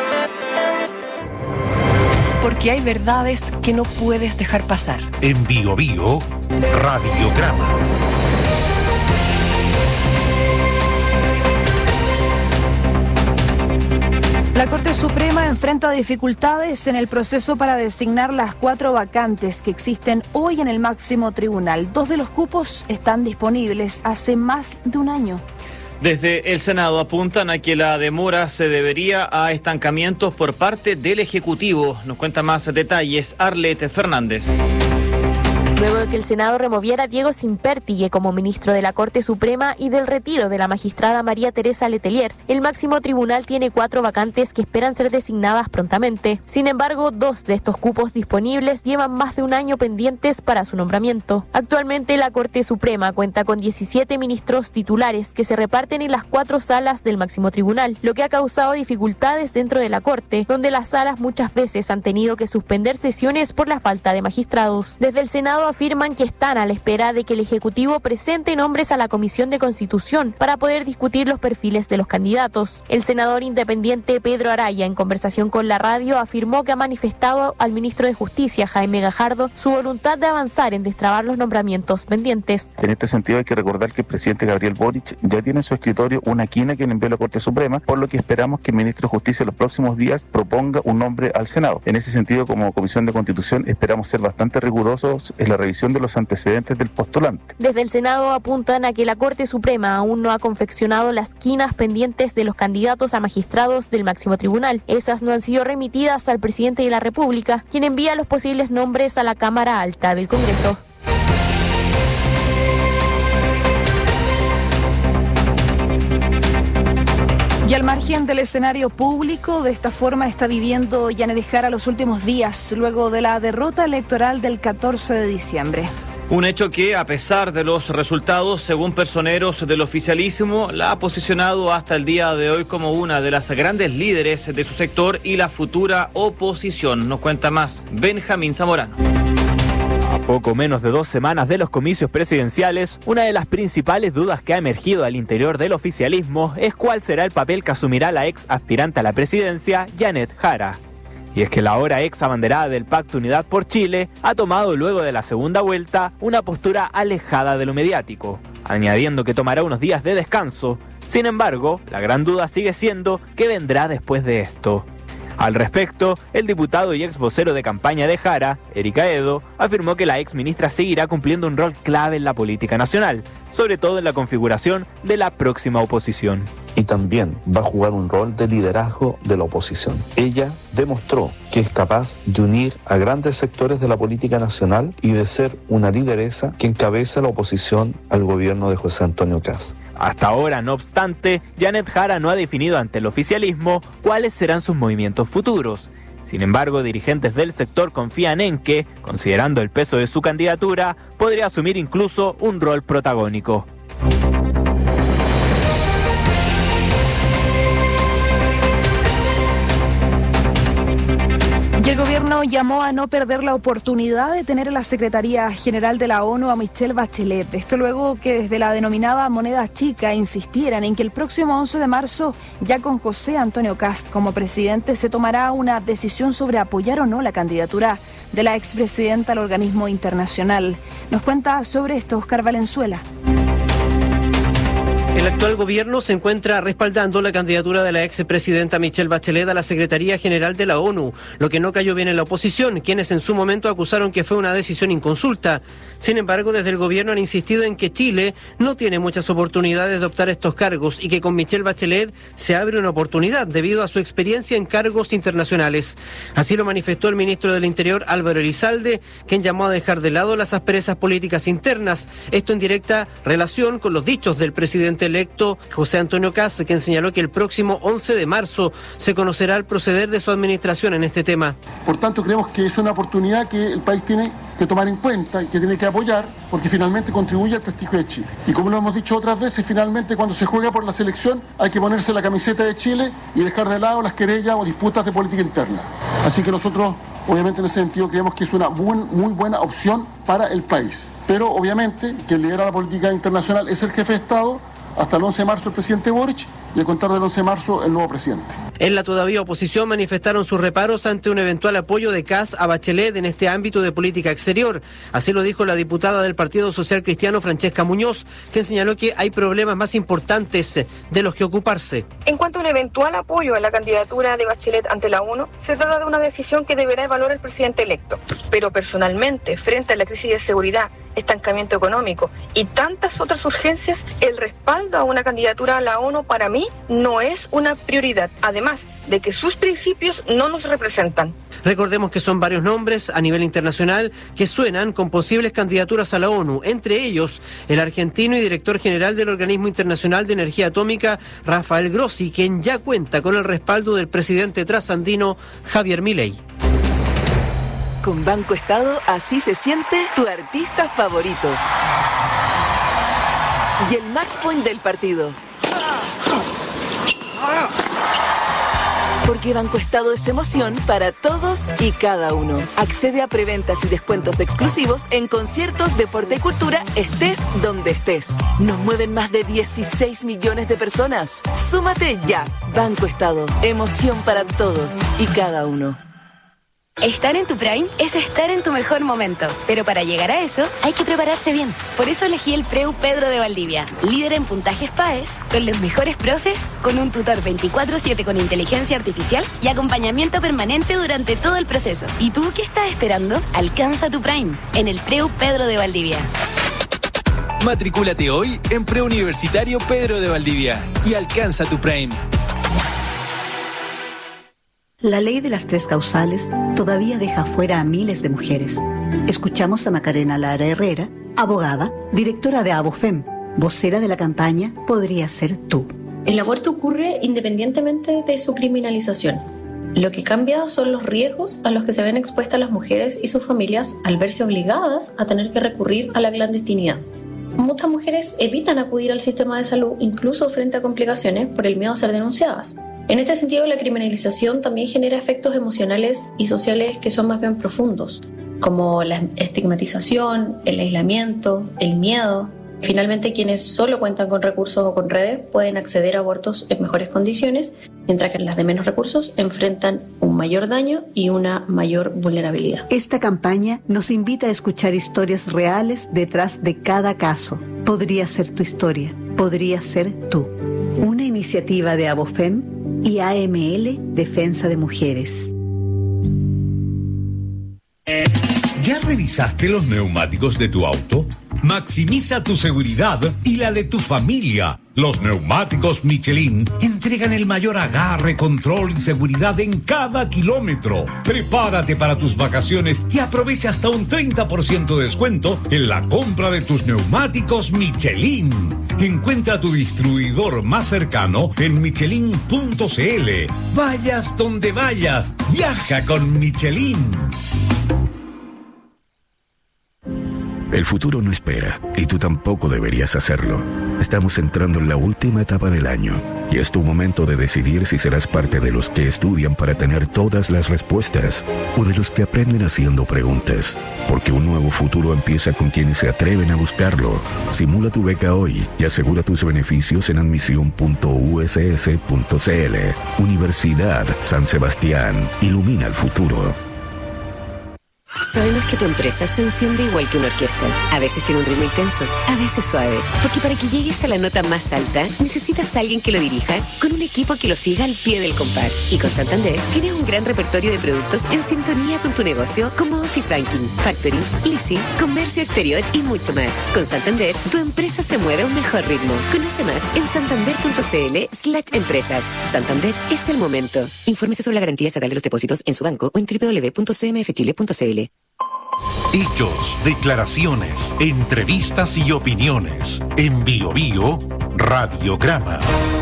S3: Porque hay verdades que no puedes dejar pasar.
S24: En Bio Bio, Radiograma.
S1: La Corte Suprema enfrenta dificultades en el proceso para designar las cuatro vacantes que existen hoy en el máximo tribunal. Dos de los cupos están disponibles hace más de un año.
S4: Desde el Senado apuntan a que la demora se debería a estancamientos por parte del Ejecutivo. Nos cuenta más detalles Arlette Fernández.
S8: Luego de que el Senado removiera a Diego Simpertigue como ministro de la Corte Suprema y del retiro de la magistrada María Teresa Letelier, el máximo tribunal tiene cuatro vacantes que esperan ser designadas prontamente. Sin embargo, dos de estos cupos disponibles llevan más de un año pendientes para su nombramiento. Actualmente, la Corte Suprema cuenta con diecisiete ministros titulares que se reparten en las cuatro salas del máximo tribunal, lo que ha causado dificultades dentro de la Corte, donde las salas muchas veces han tenido que suspender sesiones por la falta de magistrados. Desde el Senado afirman que están a la espera de que el Ejecutivo presente nombres a la Comisión de Constitución para poder discutir los perfiles de los candidatos. El senador independiente Pedro Araya, en conversación con la radio, afirmó que ha manifestado al ministro de Justicia, Jaime Gajardo, su voluntad de avanzar en destrabar los nombramientos pendientes.
S2: En este sentido hay que recordar que el presidente Gabriel Boric ya tiene en su escritorio una quina que le envió a la Corte Suprema, por lo que esperamos que el ministro de Justicia en los próximos días proponga un nombre al Senado. En ese sentido, como Comisión de Constitución, esperamos ser bastante rigurosos en la revisión de los antecedentes del postulante.
S8: Desde el Senado apuntan a que la Corte Suprema aún no ha confeccionado las quinas pendientes de los candidatos a magistrados del máximo tribunal. Esas no han sido remitidas al presidente de la República, quien envía los posibles nombres a la Cámara Alta del Congreso.
S1: Y al margen del escenario público, de esta forma está viviendo Janet Jara los últimos días, luego de la derrota electoral del catorce de diciembre.
S4: Un hecho que, a pesar de los resultados, según personeros del oficialismo, la ha posicionado hasta el día de hoy como una de las grandes líderes de su sector y la futura oposición. Nos cuenta más Benjamín Zamorano.
S13: A poco menos de dos semanas de los comicios presidenciales, una de las principales dudas que ha emergido al interior del oficialismo es cuál será el papel que asumirá la ex aspirante a la presidencia, Janet Jara. Y es que la ahora ex abanderada del Pacto Unidad por Chile ha tomado luego de la segunda vuelta una postura alejada de lo mediático, añadiendo que tomará unos días de descanso. Sin embargo, la gran duda sigue siendo qué vendrá después de esto. Al respecto, el diputado y ex vocero de campaña de Jara, Eric Aedo, afirmó que la ex ministra seguirá cumpliendo un rol clave en la política nacional, sobre todo en la configuración de la próxima oposición.
S16: Y también va a jugar un rol de liderazgo de la oposición. Ella demostró que es capaz de unir a grandes sectores de la política nacional y de ser una lideresa que encabeza la oposición al gobierno de José Antonio Kast.
S13: Hasta ahora, no obstante, Janet Jara no ha definido ante el oficialismo cuáles serán sus movimientos futuros. Sin embargo, dirigentes del sector confían en que, considerando el peso de su candidatura, podría asumir incluso un rol protagónico.
S1: Y el gobierno llamó a no perder la oportunidad de tener a la Secretaría General de la ONU a Michelle Bachelet. Esto luego que desde la denominada moneda chica insistieran en que el próximo once de marzo, ya con José Antonio Kast como presidente, se tomará una decisión sobre apoyar o no la candidatura de la expresidenta al organismo internacional. Nos cuenta sobre esto Oscar Valenzuela.
S18: El actual gobierno se encuentra respaldando la candidatura de la expresidenta Michelle Bachelet a la Secretaría General de la ONU, lo que no cayó bien en la oposición, quienes en su momento acusaron que fue una decisión inconsulta. Sin embargo, desde el gobierno han insistido en que Chile no tiene muchas oportunidades de optar estos cargos y que con Michelle Bachelet se abre una oportunidad debido a su experiencia en cargos internacionales. Así lo manifestó el ministro del Interior, Álvaro Elizalde, quien llamó a dejar de lado las asperezas políticas internas, esto en directa relación con los dichos del presidente electo José Antonio Kast, quien señaló que el próximo once de marzo se conocerá el proceder de su administración en este tema.
S20: Por tanto, creemos que es una oportunidad que el país tiene que tomar en cuenta y que tiene que apoyar, porque finalmente contribuye al prestigio de Chile. Y como lo hemos dicho otras veces, finalmente cuando se juega por la selección hay que ponerse la camiseta de Chile y dejar de lado las querellas o disputas de política interna. Así que nosotros, obviamente, en ese sentido creemos que es una buen, muy buena opción para el país. Pero obviamente quien lidera la política internacional es el jefe de Estado. Hasta el once de marzo el presidente Boric y a contar del once de marzo el nuevo presidente.
S18: En la todavía oposición manifestaron sus reparos ante un eventual apoyo de Kast a Bachelet en este ámbito de política exterior. Así lo dijo la diputada del Partido Social Cristiano, Francesca Muñoz, que señaló que hay problemas más importantes de los que ocuparse.
S21: En cuanto a un eventual apoyo a la candidatura de Bachelet ante la ONU, se trata de una decisión que deberá evaluar el presidente electo. Pero personalmente, frente a la crisis de seguridad, estancamiento económico y tantas otras urgencias, el respaldo a una candidatura a la ONU para mí no es una prioridad, además de que sus principios no nos representan.
S18: Recordemos que son varios nombres a nivel internacional que suenan con posibles candidaturas a la ONU, entre ellos el argentino y director general del Organismo Internacional de Energía Atómica, Rafael Grossi, quien ya cuenta con el respaldo del presidente trasandino Javier Milei.
S27: Con Banco Estado, así se siente tu artista favorito. Y el match point del partido. Porque Banco Estado es emoción para todos y cada uno. Accede a preventas y descuentos exclusivos en conciertos, deporte y cultura, estés donde estés. Nos mueven más de dieciséis millones de personas. Súmate ya. Banco Estado, emoción para todos y cada uno.
S5: Estar en tu prime es estar en tu mejor momento, pero para llegar a eso hay que prepararse bien. Por eso elegí el Preu Pedro de Valdivia, líder en puntajes P A E S, con los mejores profes, con un tutor veinticuatro siete con inteligencia artificial y acompañamiento permanente durante todo el proceso. ¿Y tú qué estás esperando? Alcanza tu prime en el Preu Pedro de Valdivia.
S6: Matricúlate hoy en Preuniversitario Pedro de Valdivia y alcanza tu prime.
S11: La ley de las tres causales todavía deja fuera a miles de mujeres. Escuchamos a Macarena Lara Herrera, abogada, directora de ABOFEM, vocera de la campaña Podría Ser Tú.
S12: El aborto ocurre independientemente de su criminalización. Lo que cambia son los riesgos a los que se ven expuestas las mujeres y sus familias al verse obligadas a tener que recurrir a la clandestinidad. Muchas mujeres evitan acudir al sistema de salud incluso frente a complicaciones por el miedo a ser denunciadas. En este sentido, la criminalización también genera efectos emocionales y sociales que son más bien profundos, como la estigmatización, el aislamiento, el miedo. Finalmente, quienes solo cuentan con recursos o con redes pueden acceder a abortos en mejores condiciones, mientras que las de menos recursos enfrentan un mayor daño y una mayor vulnerabilidad.
S11: Esta campaña nos invita a escuchar historias reales detrás de cada caso. Podría ser tu historia, podría ser tú. Una iniciativa de ABOFEM y A M L Defensa de Mujeres.
S17: ¿Ya revisaste los neumáticos de tu auto? Maximiza tu seguridad y la de tu familia. Los neumáticos Michelin entregan el mayor agarre, control y seguridad en cada kilómetro. Prepárate para tus vacaciones y aprovecha hasta un treinta por ciento de descuento en la compra de tus neumáticos Michelin. Encuentra tu distribuidor más cercano en michelin punto c l. Vayas donde vayas, viaja con Michelin.
S19: El futuro no espera, y tú tampoco deberías hacerlo. Estamos entrando en la última etapa del año, y es tu momento de decidir si serás parte de los que estudian para tener todas las respuestas, o de los que aprenden haciendo preguntas. Porque un nuevo futuro empieza con quienes se atreven a buscarlo. Simula tu beca hoy y asegura tus beneficios en admisión punto u s s punto c l. Universidad San Sebastián. Ilumina el futuro.
S22: Sabemos que tu empresa se enciende igual que una orquesta. A veces tiene un ritmo intenso, a veces suave. Porque para que llegues a la nota más alta, necesitas a alguien que lo dirija con un equipo que lo siga al pie del compás. Y con Santander, tienes un gran repertorio de productos en sintonía con tu negocio, como Office Banking, Factoring, Leasing, Comercio Exterior y mucho más. Con Santander, tu empresa se mueve a un mejor ritmo. Conoce más en santander punto c l slash empresas. Santander es el momento. Infórmese sobre la garantía estatal de los depósitos en su banco o en doble u doble u doble u punto c m f chile punto c l.
S24: Hechos, declaraciones, entrevistas y opiniones. En Bio Bio, Radiograma.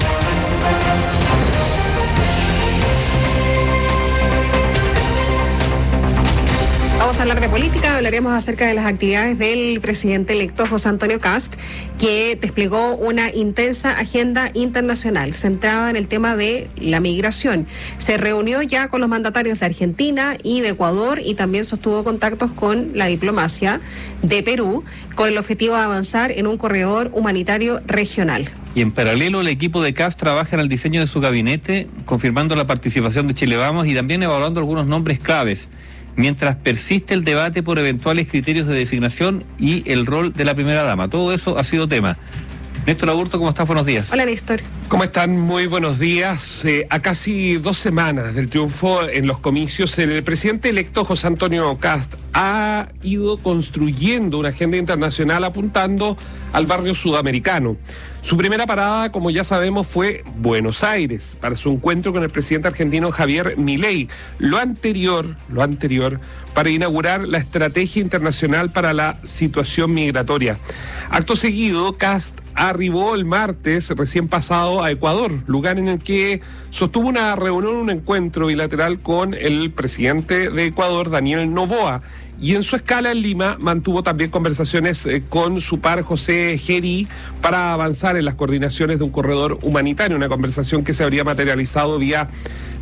S23: Vamos a hablar de política, hablaremos acerca de las actividades del presidente electo José Antonio Kast, que desplegó una intensa agenda internacional centrada en el tema de la migración. Se reunió ya con los mandatarios de Argentina y de Ecuador y también sostuvo contactos con la diplomacia de Perú con el objetivo de avanzar en un corredor humanitario regional.
S28: Y en paralelo el equipo de Kast trabaja en el diseño de su gabinete, confirmando la participación de Chile Vamos y también evaluando algunos nombres claves, mientras persiste el debate por eventuales criterios de designación y el rol de la primera dama. Todo eso ha sido tema. Néstor Aburto, ¿cómo estás? Buenos días.
S23: Hola, Néstor.
S29: ¿Cómo están? Muy buenos días. Eh, a casi dos semanas del triunfo en los comicios, el presidente electo José Antonio Kast ha ido construyendo una agenda internacional apuntando al barrio sudamericano. Su primera parada, como ya sabemos, fue Buenos Aires, para su encuentro con el presidente argentino Javier Milei. Lo anterior, lo anterior, para inaugurar la estrategia internacional para la situación migratoria. Acto seguido, Kast arribó el martes recién pasado a Ecuador, lugar en el que sostuvo una reunión, un encuentro bilateral con el presidente de Ecuador, Daniel Noboa. Y en su escala en Lima mantuvo también conversaciones eh, con su par José Gerí para avanzar en las coordinaciones de un corredor humanitario, una conversación que se habría materializado vía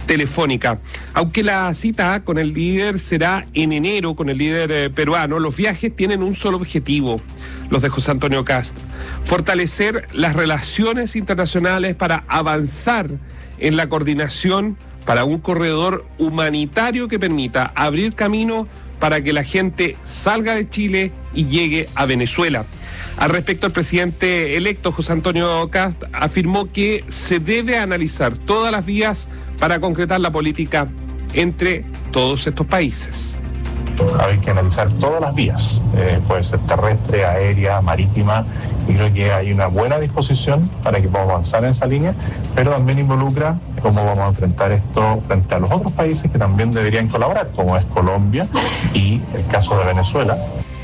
S29: telefónica. Aunque la cita con el líder será en enero, con el líder eh, peruano, los viajes tienen un solo objetivo, los de José Antonio Kast: fortalecer las relaciones internacionales para avanzar en la coordinación para un corredor humanitario que permita abrir camino para que la gente salga de Chile y llegue a Venezuela. Al respecto, el presidente electo José Antonio Kast afirmó que se debe analizar todas las vías para concretar la política entre todos estos países.
S2: Hay que analizar todas las vías, eh, puede ser terrestre, aérea, marítima, y creo que hay una buena disposición para que podamos avanzar en esa línea, pero también involucra cómo vamos a enfrentar esto frente a los otros países que también deberían colaborar, como es Colombia y el caso de Venezuela.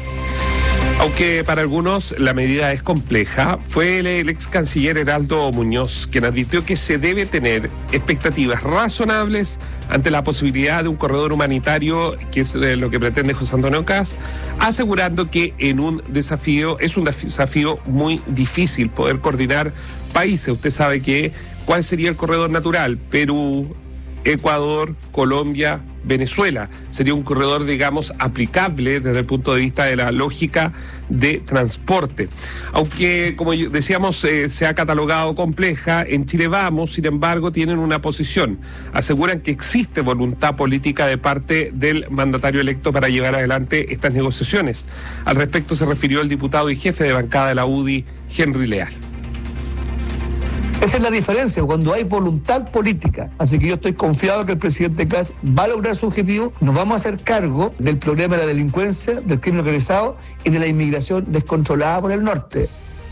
S29: Aunque para algunos la medida es compleja, fue el, el ex canciller Heraldo Muñoz quien advirtió que se debe tener expectativas razonables ante la posibilidad de un corredor humanitario, que es lo que pretende José Antonio Kast, asegurando que en un desafío es un desafío muy difícil poder coordinar países. Usted sabe que cuál sería el corredor natural: Perú, Ecuador, Colombia, Venezuela. Sería un corredor, digamos, aplicable desde el punto de vista de la lógica de transporte. Aunque, como decíamos, eh, se ha catalogado compleja, en Chile Vamos, sin embargo, tienen una posición. Aseguran que existe voluntad política de parte del mandatario electo para llevar adelante estas negociaciones. Al respecto se refirió el diputado y jefe de bancada de la U D I, Henry Leal.
S3: Esa es la diferencia, cuando hay voluntad política. Así que yo estoy confiado que el presidente Kast va a lograr su objetivo. Nos vamos a hacer cargo del problema de la delincuencia, del crimen organizado y de la inmigración descontrolada por el norte.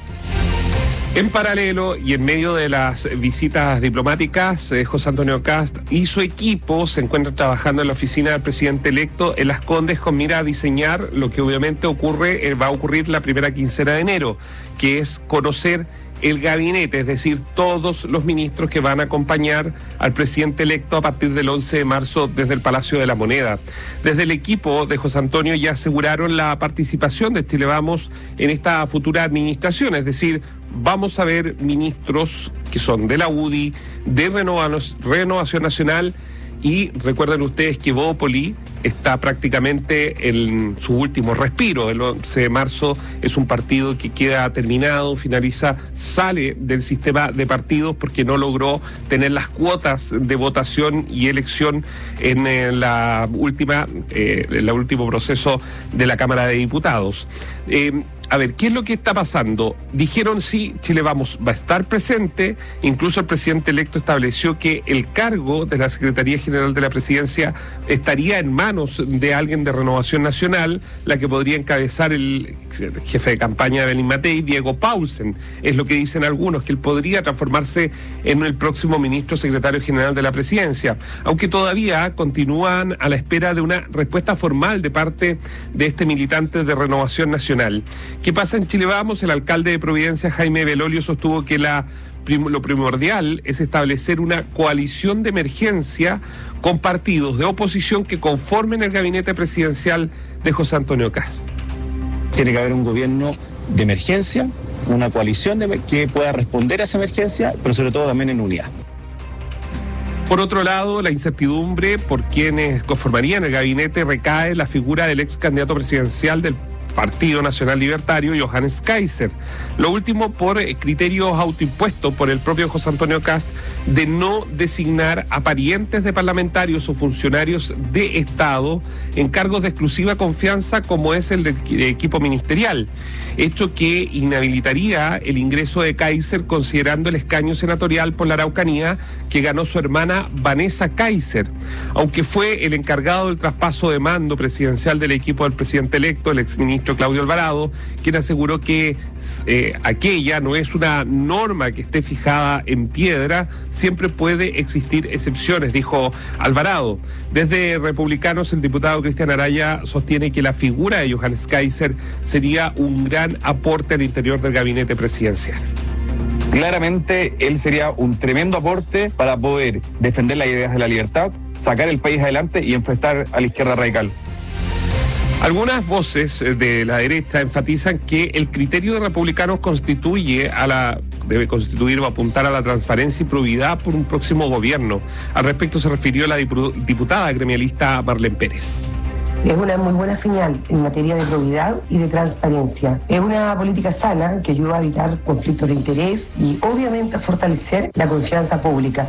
S29: En paralelo y en medio de las visitas diplomáticas, eh, José Antonio Kast y su equipo se encuentran trabajando en la oficina del presidente electo en Las Condes con mira a diseñar lo que obviamente ocurre, eh, va a ocurrir la primera quincena de enero, que es conocer el gabinete, es decir, todos los ministros que van a acompañar al presidente electo a partir del once de marzo desde el Palacio de la Moneda. Desde el equipo de José Antonio ya aseguraron la participación de Chile Vamos en esta futura administración, es decir, vamos a ver ministros que son de la U D I, de Renovación Nacional, y recuerden ustedes que Bópoli está prácticamente en su último respiro. El once de marzo es un partido que queda terminado, finaliza, sale del sistema de partidos porque no logró tener las cuotas de votación y elección en, en la última, eh, en el último proceso de la Cámara de Diputados. Eh, A ver, ¿qué es lo que está pasando? Dijeron sí, Chile Vamos va a estar presente, incluso el presidente electo estableció que el cargo de la Secretaría General de la Presidencia estaría en manos de alguien de Renovación Nacional, la que podría encabezar el jefe de campaña de Belín Matei, Diego Paulsen. Es lo que dicen algunos, que él podría transformarse en el próximo ministro secretario general de la Presidencia, aunque todavía continúan a la espera de una respuesta formal de parte de este militante de Renovación Nacional. ¿Qué pasa en Chile Vamos? El alcalde de Providencia, Jaime Belolio, sostuvo que la, lo primordial es establecer una coalición de emergencia con partidos de oposición que conformen el gabinete presidencial de José Antonio Kast.
S7: Tiene que haber un gobierno de emergencia, una coalición de, que pueda responder a esa emergencia, pero sobre todo también en unidad.
S29: Por otro lado, la incertidumbre por quienes conformarían el gabinete recae en la figura del ex candidato presidencial del Partido Nacional Libertario, Johannes Kaiser. Lo último por criterios autoimpuestos por el propio José Antonio Kast de no designar a parientes de parlamentarios o funcionarios de Estado en cargos de exclusiva confianza como es el del equipo ministerial, hecho que inhabilitaría el ingreso de Kaiser considerando el escaño senatorial por la Araucanía que ganó su hermana Vanessa Kaiser, aunque fue el encargado del traspaso de mando presidencial del equipo del presidente electo, el exministro Claudio Alvarado, quien aseguró que eh, aquella no es una norma que esté fijada en piedra, siempre puede existir excepciones, dijo Alvarado. Desde Republicanos, el diputado Cristian Araya sostiene que la figura de Johannes Kaiser sería un gran aporte al interior del gabinete presidencial.
S7: Claramente él sería un tremendo aporte para poder defender las ideas de la libertad, sacar el país adelante y enfrentar a la izquierda radical.
S29: Algunas voces de la derecha enfatizan que el criterio de republicanos constituye a la debe constituir o apuntar a la transparencia y probidad por un próximo gobierno. Al respecto se refirió la diputada gremialista Marlene Pérez.
S4: Es una muy buena señal en materia de probidad y de transparencia. Es una política sana que ayuda a evitar conflictos de interés y obviamente a fortalecer la confianza pública.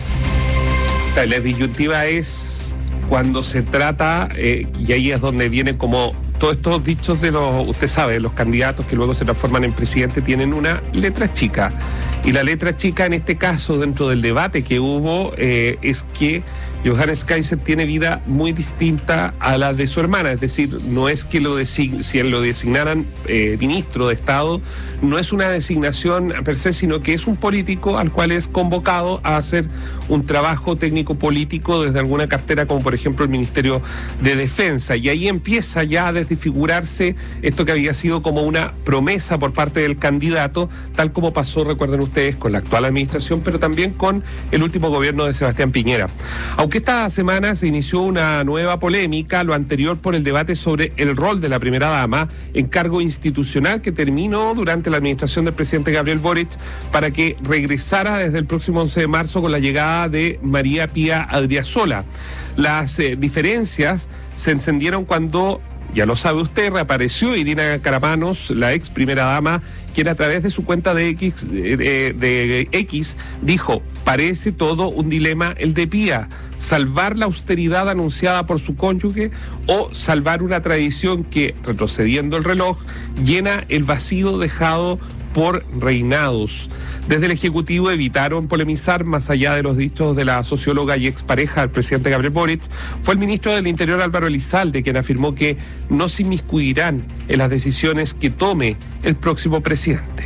S29: La disyuntiva es cuando se trata, eh, y ahí es donde viene como todos estos dichos de los, usted sabe, los candidatos que luego se transforman en presidente tienen una letra chica. Y la letra chica en este caso, dentro del debate que hubo, eh, es que Johannes Kaiser tiene vida muy distinta a la de su hermana, es decir, no es que lo design, si lo designaran eh, ministro de Estado, no es una designación per se, sino que es un político al cual es convocado a hacer un trabajo técnico político desde alguna cartera, como por ejemplo el Ministerio de Defensa, y ahí empieza ya a desfigurarse esto que había sido como una promesa por parte del candidato, tal como pasó, recuerden ustedes, con la actual administración, pero también con el último gobierno de Sebastián Piñera. Aunque esta semana se inició una nueva polémica, lo anterior por el debate sobre el rol de la primera dama, encargo institucional que terminó durante la administración del presidente Gabriel Boric para que regresara desde el próximo once de marzo con la llegada de María Pía Adriasola. Las eh, diferencias se encendieron cuando, ya lo sabe usted, reapareció Irina Caramanos, la ex primera dama, quien a través de su cuenta de X, de, de, de X dijo: parece todo un dilema el de Pía, salvar la austeridad anunciada por su cónyuge o salvar una tradición que, retrocediendo el reloj, llena el vacío dejado por reinados. Desde el Ejecutivo evitaron polemizar más allá de los dichos de la socióloga y expareja del presidente Gabriel Boric. Fue el ministro del Interior Álvaro Elizalde quien afirmó que no se inmiscuirán en las decisiones que tome el próximo presidente.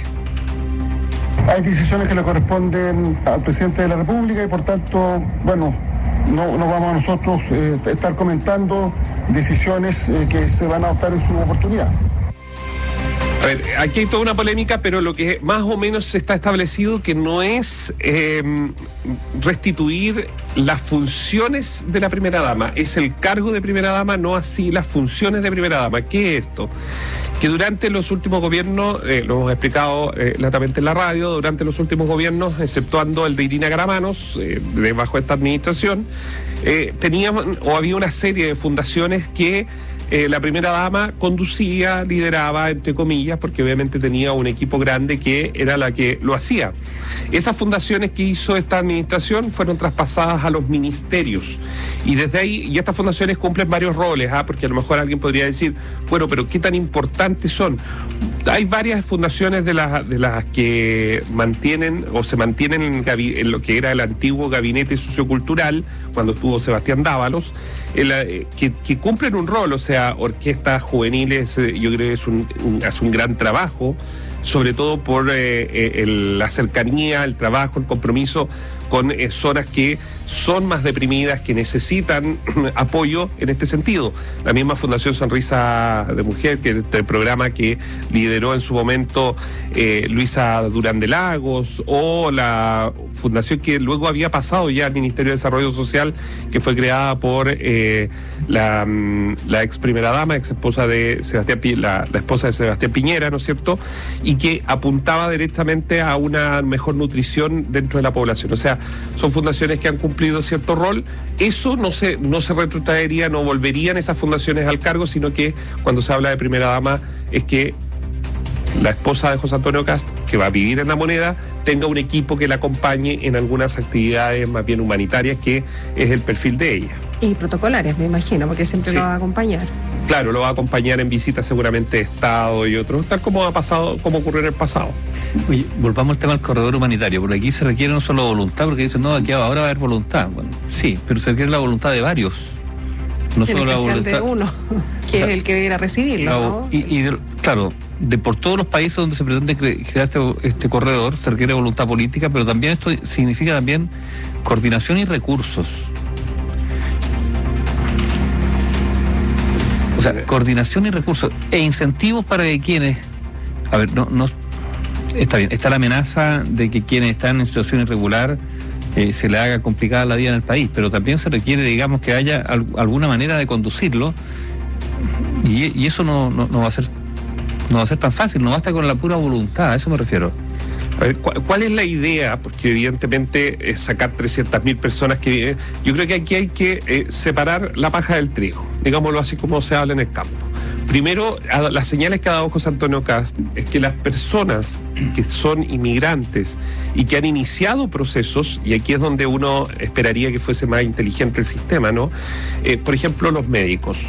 S20: Hay decisiones que le corresponden al presidente de la República y por tanto, bueno, no, no vamos a nosotros eh, estar comentando decisiones eh, que se van a adoptar en su oportunidad.
S29: A ver, aquí hay toda una polémica, pero lo que más o menos se está establecido que no es eh, restituir las funciones de la primera dama, es el cargo de primera dama, no así las funciones de primera dama. ¿Qué es esto? Que durante los últimos gobiernos, eh, lo hemos explicado eh, latamente en la radio, durante los últimos gobiernos, exceptuando el de Irina Caramanos, eh, de bajo esta administración, eh, teníamos o había una serie de fundaciones que Eh, la primera dama conducía, lideraba, entre comillas, porque obviamente tenía un equipo grande que era la que lo hacía. Esas fundaciones que hizo esta administración fueron traspasadas a los ministerios y desde ahí, y estas fundaciones cumplen varios roles, ¿ah? Porque a lo mejor alguien podría decir, bueno, pero ¿qué tan importantes son? Hay varias fundaciones de las, de las que mantienen o se mantienen en, en lo que era el antiguo gabinete sociocultural, cuando estuvo Sebastián Dávalos, el, que, que cumplen un rol, o sea, orquestas juveniles, yo creo que es un, un, hace un gran trabajo, sobre todo por eh, el, la cercanía, el trabajo, el compromiso con eh, zonas que son más deprimidas, que necesitan apoyo en este sentido. La misma Fundación Sonrisa de Mujer, que es el programa que lideró en su momento eh, Luisa Durán de Lagos, o la fundación que luego había pasado ya al Ministerio de Desarrollo Social, que fue creada por eh, la, la ex primera dama, ex esposa de Sebastián, la, la esposa de Sebastián Piñera, ¿no es cierto?, y que apuntaba directamente a una mejor nutrición dentro de la población. O sea, son fundaciones que han cumplido cierto rol. Eso no se, no se retrotraería, no volverían esas fundaciones al cargo, sino que cuando se habla de primera dama es que la esposa de José Antonio Kast, que va a vivir en La Moneda, tenga un equipo que la acompañe en algunas actividades más bien humanitarias, que es el perfil de ella.
S23: Y protocolarias, me imagino, porque siempre sí lo va a acompañar.
S29: Claro, lo va a acompañar en visitas seguramente de Estado y otros, tal como ha pasado, como ocurrió en el pasado.
S28: Oye, volvamos al tema del corredor humanitario, porque aquí se requiere no solo voluntad, porque dicen, no, aquí ahora va a haber voluntad. Bueno, sí, pero se requiere la voluntad de varios. No
S23: en
S28: solo la voluntad
S23: de uno, que o sea, es el que va a ir a recibirlo, la, ¿no?
S28: Y, y de, claro, de por todos los países donde se pretende crear este, este corredor se requiere voluntad política, pero también esto significa también coordinación y recursos. O sea, coordinación y recursos e incentivos para que quienes, a ver, no, no está bien, está la amenaza de que quienes están en situación irregular eh, se le haga complicada la vida en el país, pero también se requiere, digamos, que haya al, alguna manera de conducirlo Y, y eso no, no, no va a ser no va a ser tan fácil, no basta con la pura voluntad, a eso me refiero.
S29: A ver, ¿cuál, ¿cuál es la idea? Porque evidentemente eh, sacar trescientas mil personas que viven, yo creo que aquí hay que eh, separar la paja del trigo, digámoslo así como se habla en el campo. Primero, a, las señales que ha dado José Antonio Kast es que las personas que son inmigrantes y que han iniciado procesos, y aquí es donde uno esperaría que fuese más inteligente el sistema, ¿no? Eh, por ejemplo, los médicos.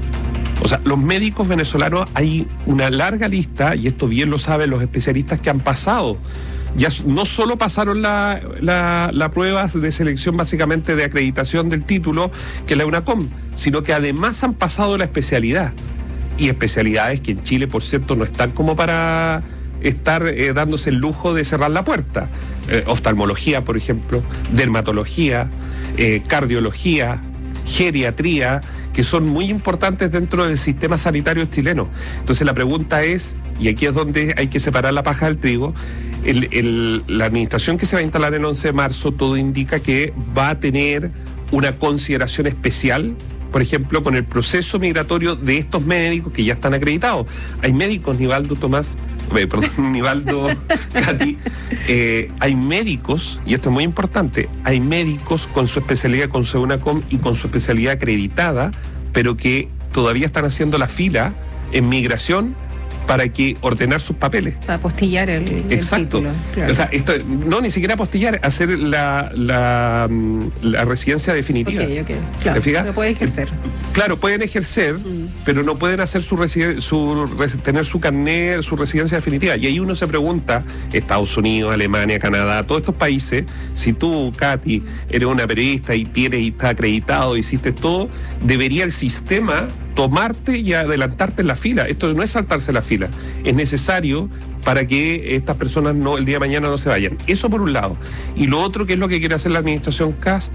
S29: O sea, los médicos venezolanos, hay una larga lista, y esto bien lo saben los especialistas que han pasado. Ya no solo pasaron la, la, la prueba de selección básicamente de acreditación del título, que es la UNACOM, sino que además han pasado la especialidad. Y especialidades que en Chile, por cierto, no están como para estar eh, dándose el lujo de cerrar la puerta. Eh, oftalmología, por ejemplo, dermatología, eh, cardiología, geriatría, que son muy importantes dentro del sistema sanitario chileno. Entonces la pregunta es, y aquí es donde hay que separar la paja del trigo, el, el, la administración que se va a instalar el once de marzo, todo indica que va a tener una consideración especial, por ejemplo, con el proceso migratorio de estos médicos que ya están acreditados. Hay médicos, Nivaldo Tomás, eh, perdón, Nivaldo Katy, eh, hay médicos, y esto es muy importante, hay médicos con su especialidad, con su UNACOM y con su especialidad acreditada, pero que todavía están haciendo la fila en migración para que ordenar sus papeles.
S23: Para apostillar el,
S29: Exacto.
S23: el título. Claro.
S29: O sea, esto, no, ni siquiera apostillar, hacer la, la, la residencia definitiva.
S23: Ok, ok. Claro,
S29: ¿te fijas?
S23: lo puede ejercer.
S29: Claro, pueden ejercer, mm. pero no pueden hacer su, residen- su tener su carnet, su residencia definitiva. Y ahí uno se pregunta, Estados Unidos, Alemania, Canadá, todos estos países, si tú, Katy, eres una periodista y tienes y estás acreditado, hiciste todo, debería el sistema tomarte y adelantarte en la fila. Esto no es saltarse la fila, es necesario para que estas personas no el día de mañana no se vayan. Eso por un lado. Y lo otro, que es lo que quiere hacer la administración Kast,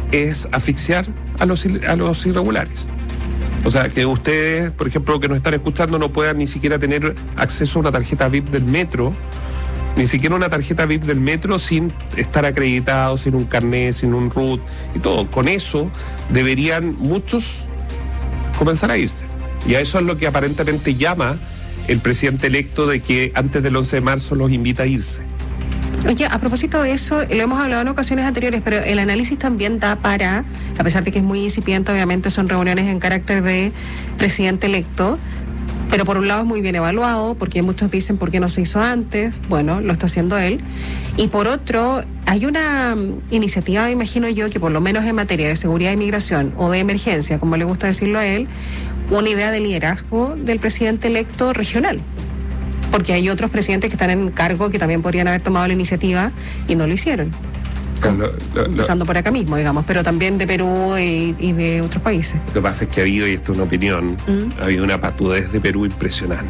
S29: es asfixiar a los, a los irregulares. O sea, que ustedes, por ejemplo, que nos están escuchando, no puedan ni siquiera tener acceso a una tarjeta V I P del metro, ni siquiera una tarjeta V I P del metro sin estar acreditado, sin un carnet, sin un R U T y todo. Con eso deberían muchos comenzar a irse. Y a eso es lo que aparentemente llama el presidente electo, de que antes del once de marzo los invita a irse.
S23: Oye, a propósito de eso, lo hemos hablado en ocasiones anteriores, pero el análisis también da para, a pesar de que es muy incipiente, obviamente son reuniones en carácter de presidente electo, pero por un lado es muy bien evaluado, porque muchos dicen por qué no se hizo antes. Bueno, lo está haciendo él. Y por otro, hay una iniciativa, imagino yo, que por lo menos en materia de seguridad e inmigración o de emergencia, como le gusta decirlo a él, una idea de liderazgo del presidente electo regional. Porque hay otros presidentes que están en cargo que también podrían haber tomado la iniciativa y no lo hicieron. Lo, lo, lo, Empezando por acá mismo, digamos, pero también de Perú y, y de otros países.
S29: Lo que pasa es que ha habido, y esto es una opinión, ¿Mm? ha habido una patudez de Perú impresionante.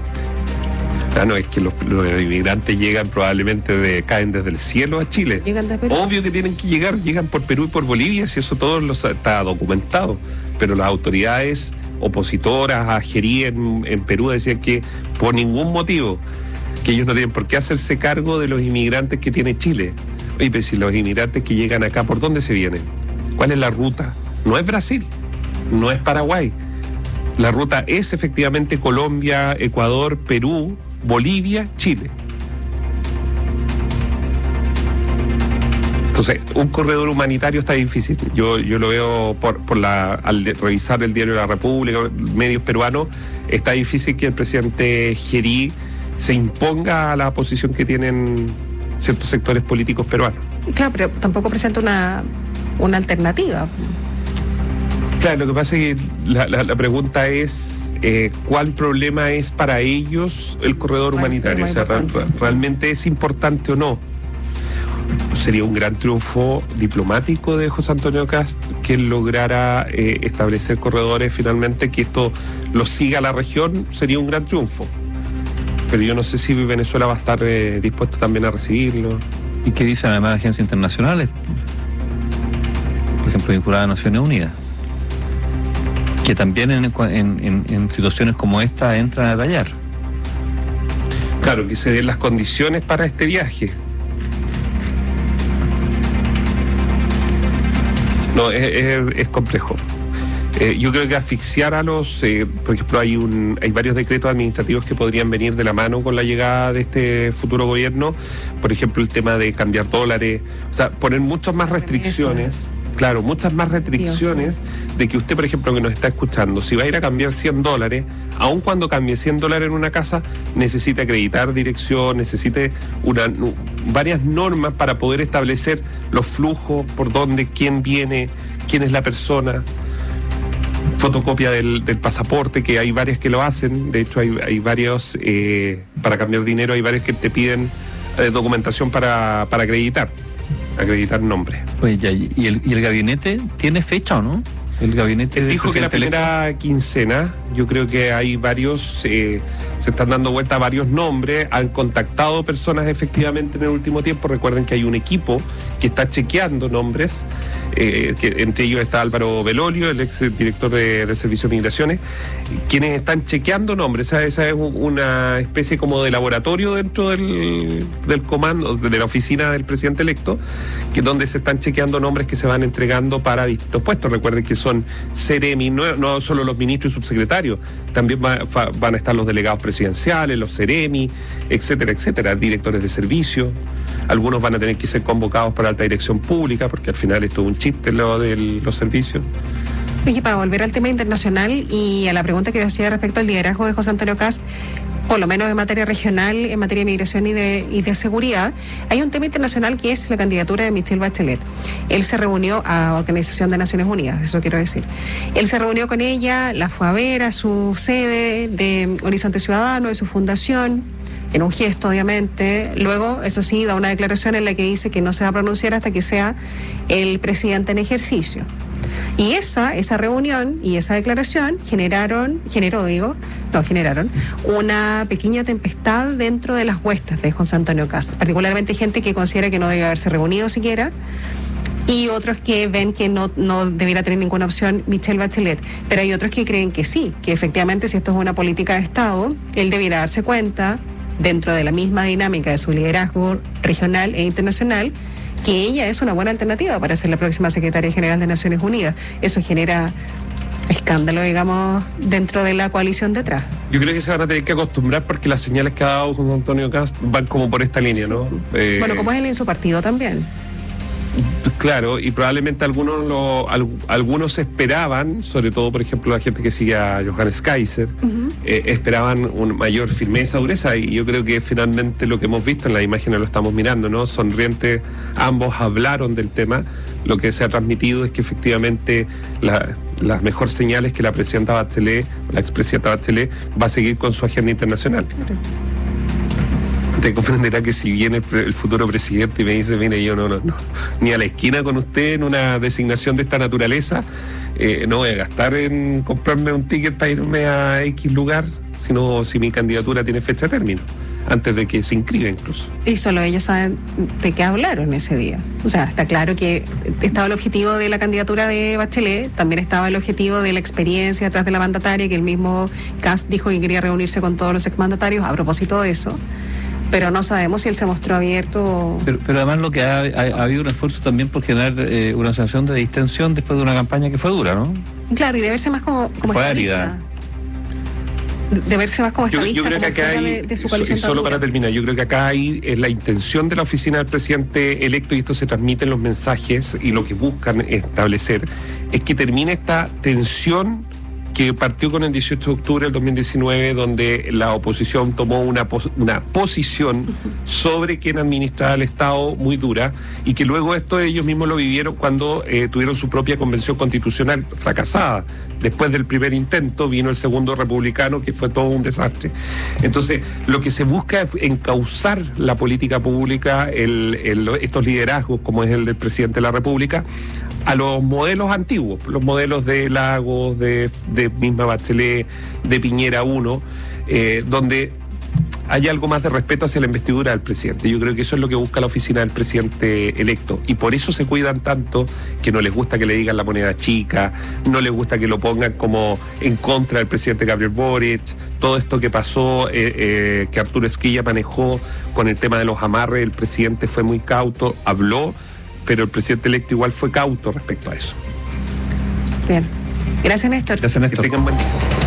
S29: Ah, no, es que los, los inmigrantes llegan probablemente de, caen desde el cielo a Chile.
S23: ¿Llegan de Perú?
S29: Obvio que tienen que llegar, llegan por Perú y por Bolivia, si eso todo lo, está documentado. Pero las autoridades opositoras a Gerí en, en Perú decían que por ningún motivo, que ellos no tienen por qué hacerse cargo de los inmigrantes que tiene Chile. Oye, pero si los inmigrantes que llegan acá, ¿por dónde se vienen? ¿Cuál es la ruta? No es Brasil, no es Paraguay. La ruta es efectivamente Colombia, Ecuador, Perú, Bolivia, Chile. Entonces, un corredor humanitario está difícil. Yo, yo lo veo por, por la, al revisar el diario La República, medios peruanos, está difícil que el presidente Gerí se imponga a la posición que tienen ciertos sectores políticos peruanos.
S23: Claro, pero tampoco presenta una, una alternativa.
S29: Claro, lo que pasa es que la, la, la pregunta es eh, ¿cuál problema es para ellos el corredor bueno, humanitario? O sea, re, ¿realmente es importante o no? Sería un gran triunfo diplomático de José Antonio Kast que lograra eh, establecer corredores finalmente, que esto lo siga a la región, sería un gran triunfo. Pero yo no sé si Venezuela va a estar eh, dispuesto también a recibirlo.
S28: ¿Y qué dicen además agencias internacionales? Por ejemplo, vinculada a Naciones Unidas, que también en, en, en, en situaciones como esta entran a detallar.
S29: Claro, que se den las condiciones para este viaje. No, es, es, es complejo. Eh, yo creo que asfixiar a los, eh, por ejemplo, hay un, hay varios decretos administrativos que podrían venir de la mano con la llegada de este futuro gobierno. Por ejemplo, el tema de cambiar dólares, o sea, poner muchas más restricciones. Claro, muchas más restricciones de que usted, por ejemplo, que nos está escuchando, si va a ir a cambiar cien dólares, aun cuando cambie cien dólares en una casa, necesita acreditar dirección, necesite una, varias normas para poder establecer los flujos, por dónde, quién viene, quién es la persona. Fotocopia del, del pasaporte, que hay varias que lo hacen. De hecho, hay, hay varios, eh, para cambiar dinero, hay varios que te piden eh, documentación para, para acreditar. acreditar nombre.
S28: Oye, ya, ¿y el, ¿y el gabinete tiene fecha o no? El gabinete
S29: dijo que la primera electo. quincena, yo creo que hay varios, eh, se están dando vuelta a varios nombres, han contactado personas efectivamente en el último tiempo. Recuerden que hay un equipo que está chequeando nombres, eh, que entre ellos está Álvaro Belolio, el ex director de, de Servicio de Migraciones, quienes están chequeando nombres. Esa, esa es una especie como de laboratorio dentro del, del comando, de la oficina del presidente electo, que es donde se están chequeando nombres que se van entregando para distintos puestos. Recuerden que son Ceremi, no, no solo los ministros y subsecretarios, también va, fa, van a estar los delegados presidenciales, los Ceremi, etcétera, etcétera, directores de servicio. Algunos van a tener que ser convocados para alta dirección pública, porque al final esto es un chiste lo de los servicios.
S23: Oye, para volver al tema internacional y a la pregunta que hacía respecto al liderazgo de José Antonio Kast, por lo menos en materia regional, en materia de migración y de, y de seguridad, hay un tema internacional que es la candidatura de Michelle Bachelet. Él se reunió a Organización de Naciones Unidas, eso quiero decir. Él se reunió con ella, la fue a ver a su sede de Horizonte Ciudadano, de su fundación, en un gesto, obviamente. Luego, eso sí, da una declaración en la que dice que no se va a pronunciar hasta que sea el presidente en ejercicio. Y esa, esa reunión y esa declaración generaron, generó, digo, no, generaron una pequeña tempestad dentro de las huestes de José Antonio Kast. Particularmente gente que considera que no debe haberse reunido siquiera, y otros que ven que no, no debiera tener ninguna opción Michelle Bachelet. Pero hay otros que creen que sí, que efectivamente si esto es una política de Estado, él debiera darse cuenta, dentro de la misma dinámica de su liderazgo regional e internacional, que ella es una buena alternativa para ser la próxima secretaria general de Naciones Unidas. Eso genera escándalo, digamos, dentro de la coalición detrás.
S29: Yo creo que se van a tener que acostumbrar, porque las señales que ha dado José Antonio Kast van como por esta línea, sí. ¿no?
S23: Eh, bueno, como es él en su partido también.
S29: Claro, y probablemente algunos lo, al, algunos esperaban, sobre todo, por ejemplo, la gente que sigue a Johannes Kaiser, uh-huh. eh, esperaban una mayor firmeza, dureza, y yo creo que finalmente lo que hemos visto en las imágenes lo estamos mirando, ¿no? Sonrientes, ambos hablaron del tema. Lo que se ha transmitido es que efectivamente la, las mejores señales que la presidenta Bachelet, la expresidenta Bachelet, va a seguir con su agenda internacional. Claro. Te comprenderá que si viene el, el futuro presidente y me dice, mire, yo no, no, no, ni a la esquina con usted en una designación de esta naturaleza, eh, no voy a gastar en comprarme un ticket para irme a X lugar, sino si mi candidatura tiene fecha de término, antes de que se inscriba incluso.
S23: Y solo ellos saben de qué hablaron ese día. O sea, está claro que estaba el objetivo de la candidatura de Bachelet, también estaba el objetivo de la experiencia atrás de la mandataria, que el mismo Kast dijo que quería reunirse con todos los exmandatarios a propósito de eso. Pero no sabemos si él se mostró abierto.
S28: Pero, pero además lo que ha, ha, ha habido un esfuerzo también por generar eh, una sensación de distensión después de una campaña que fue dura, ¿no?
S23: Claro, y de verse más como, como
S28: fue árida.
S23: De verse más como estadista.
S29: Yo, yo creo que acá hay, de, de su y solo para terminar, yo creo que acá hay es la intención de la oficina del presidente electo, y esto se transmite en los mensajes, y lo que buscan establecer es que termine esta tensión que partió con el dieciocho de octubre del dos mil diecinueve, donde la oposición tomó una, pos- una posición sobre quién administraba el Estado muy dura, y que luego esto ellos mismos lo vivieron cuando eh, tuvieron su propia convención constitucional fracasada. Después del primer intento vino el segundo republicano, que fue todo un desastre. Entonces, lo que se busca es encauzar la política pública, el, el, estos liderazgos, como es el del presidente de la República, a los modelos antiguos, los modelos de Lagos, de, de misma Bachelet, de Piñera uno, eh, donde hay algo más de respeto hacia la investidura del presidente. Yo creo que eso es lo que busca la oficina del presidente electo, y por eso se cuidan tanto, que no les gusta que le digan la moneda chica, no les gusta que lo pongan como en contra del presidente Gabriel Boric, todo esto que pasó, eh, eh, que Arturo Esquilla manejó con el tema de los amarres. El presidente fue muy cauto, habló, pero el presidente electo igual fue cauto respecto a eso.
S23: Bien. Gracias, Néstor.
S29: Gracias, Néstor. Que tengan buen día.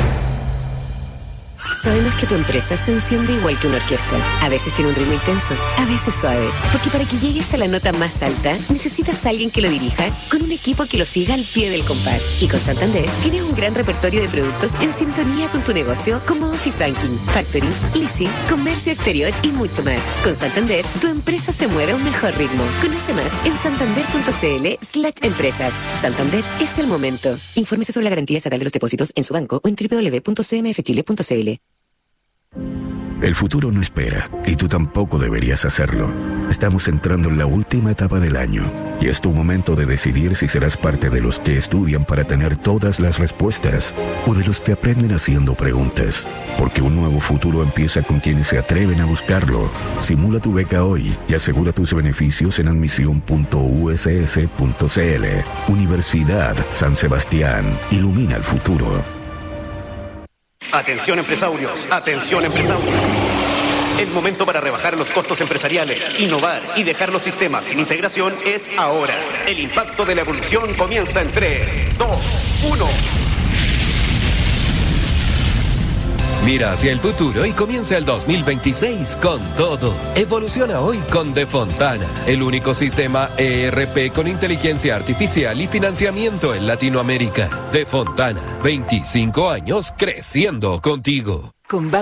S22: Sabemos que tu empresa se enciende igual que una orquesta. A veces tiene un ritmo intenso, a veces suave. Porque para que llegues a la nota más alta, necesitas a alguien que lo dirija con un equipo que lo siga al pie del compás. Y con Santander, tienes un gran repertorio de productos en sintonía con tu negocio, como Office Banking, Factory, Leasing, Comercio Exterior y mucho más. Con Santander, tu empresa se mueve a un mejor ritmo. Conoce más en santander.cl slash empresas. Santander es el momento. Infórmese sobre la garantía estatal de los depósitos en su banco o en doble u doble u doble u punto c m f chile punto c l.
S19: El futuro no espera, y tú tampoco deberías hacerlo. Estamos entrando en la última etapa del año, y es tu momento de decidir si serás parte de los que estudian para tener todas las respuestas, o de los que aprenden haciendo preguntas. Porque un nuevo futuro empieza con quienes se atreven a buscarlo. Simula tu beca hoy y asegura tus beneficios en admisión punto u s s punto c l. Universidad San Sebastián. Ilumina el futuro.
S8: Atención empresarios, atención empresarios. El momento para rebajar los costos empresariales, innovar y dejar los sistemas sin integración es ahora. El impacto de la evolución comienza en tres, dos, uno.
S9: Mira hacia el futuro y comienza el dos mil veintiséis con todo. Evoluciona hoy con De Fontana, el único sistema E R P con inteligencia artificial y financiamiento en Latinoamérica. De Fontana, veinticinco años creciendo contigo.
S22: Con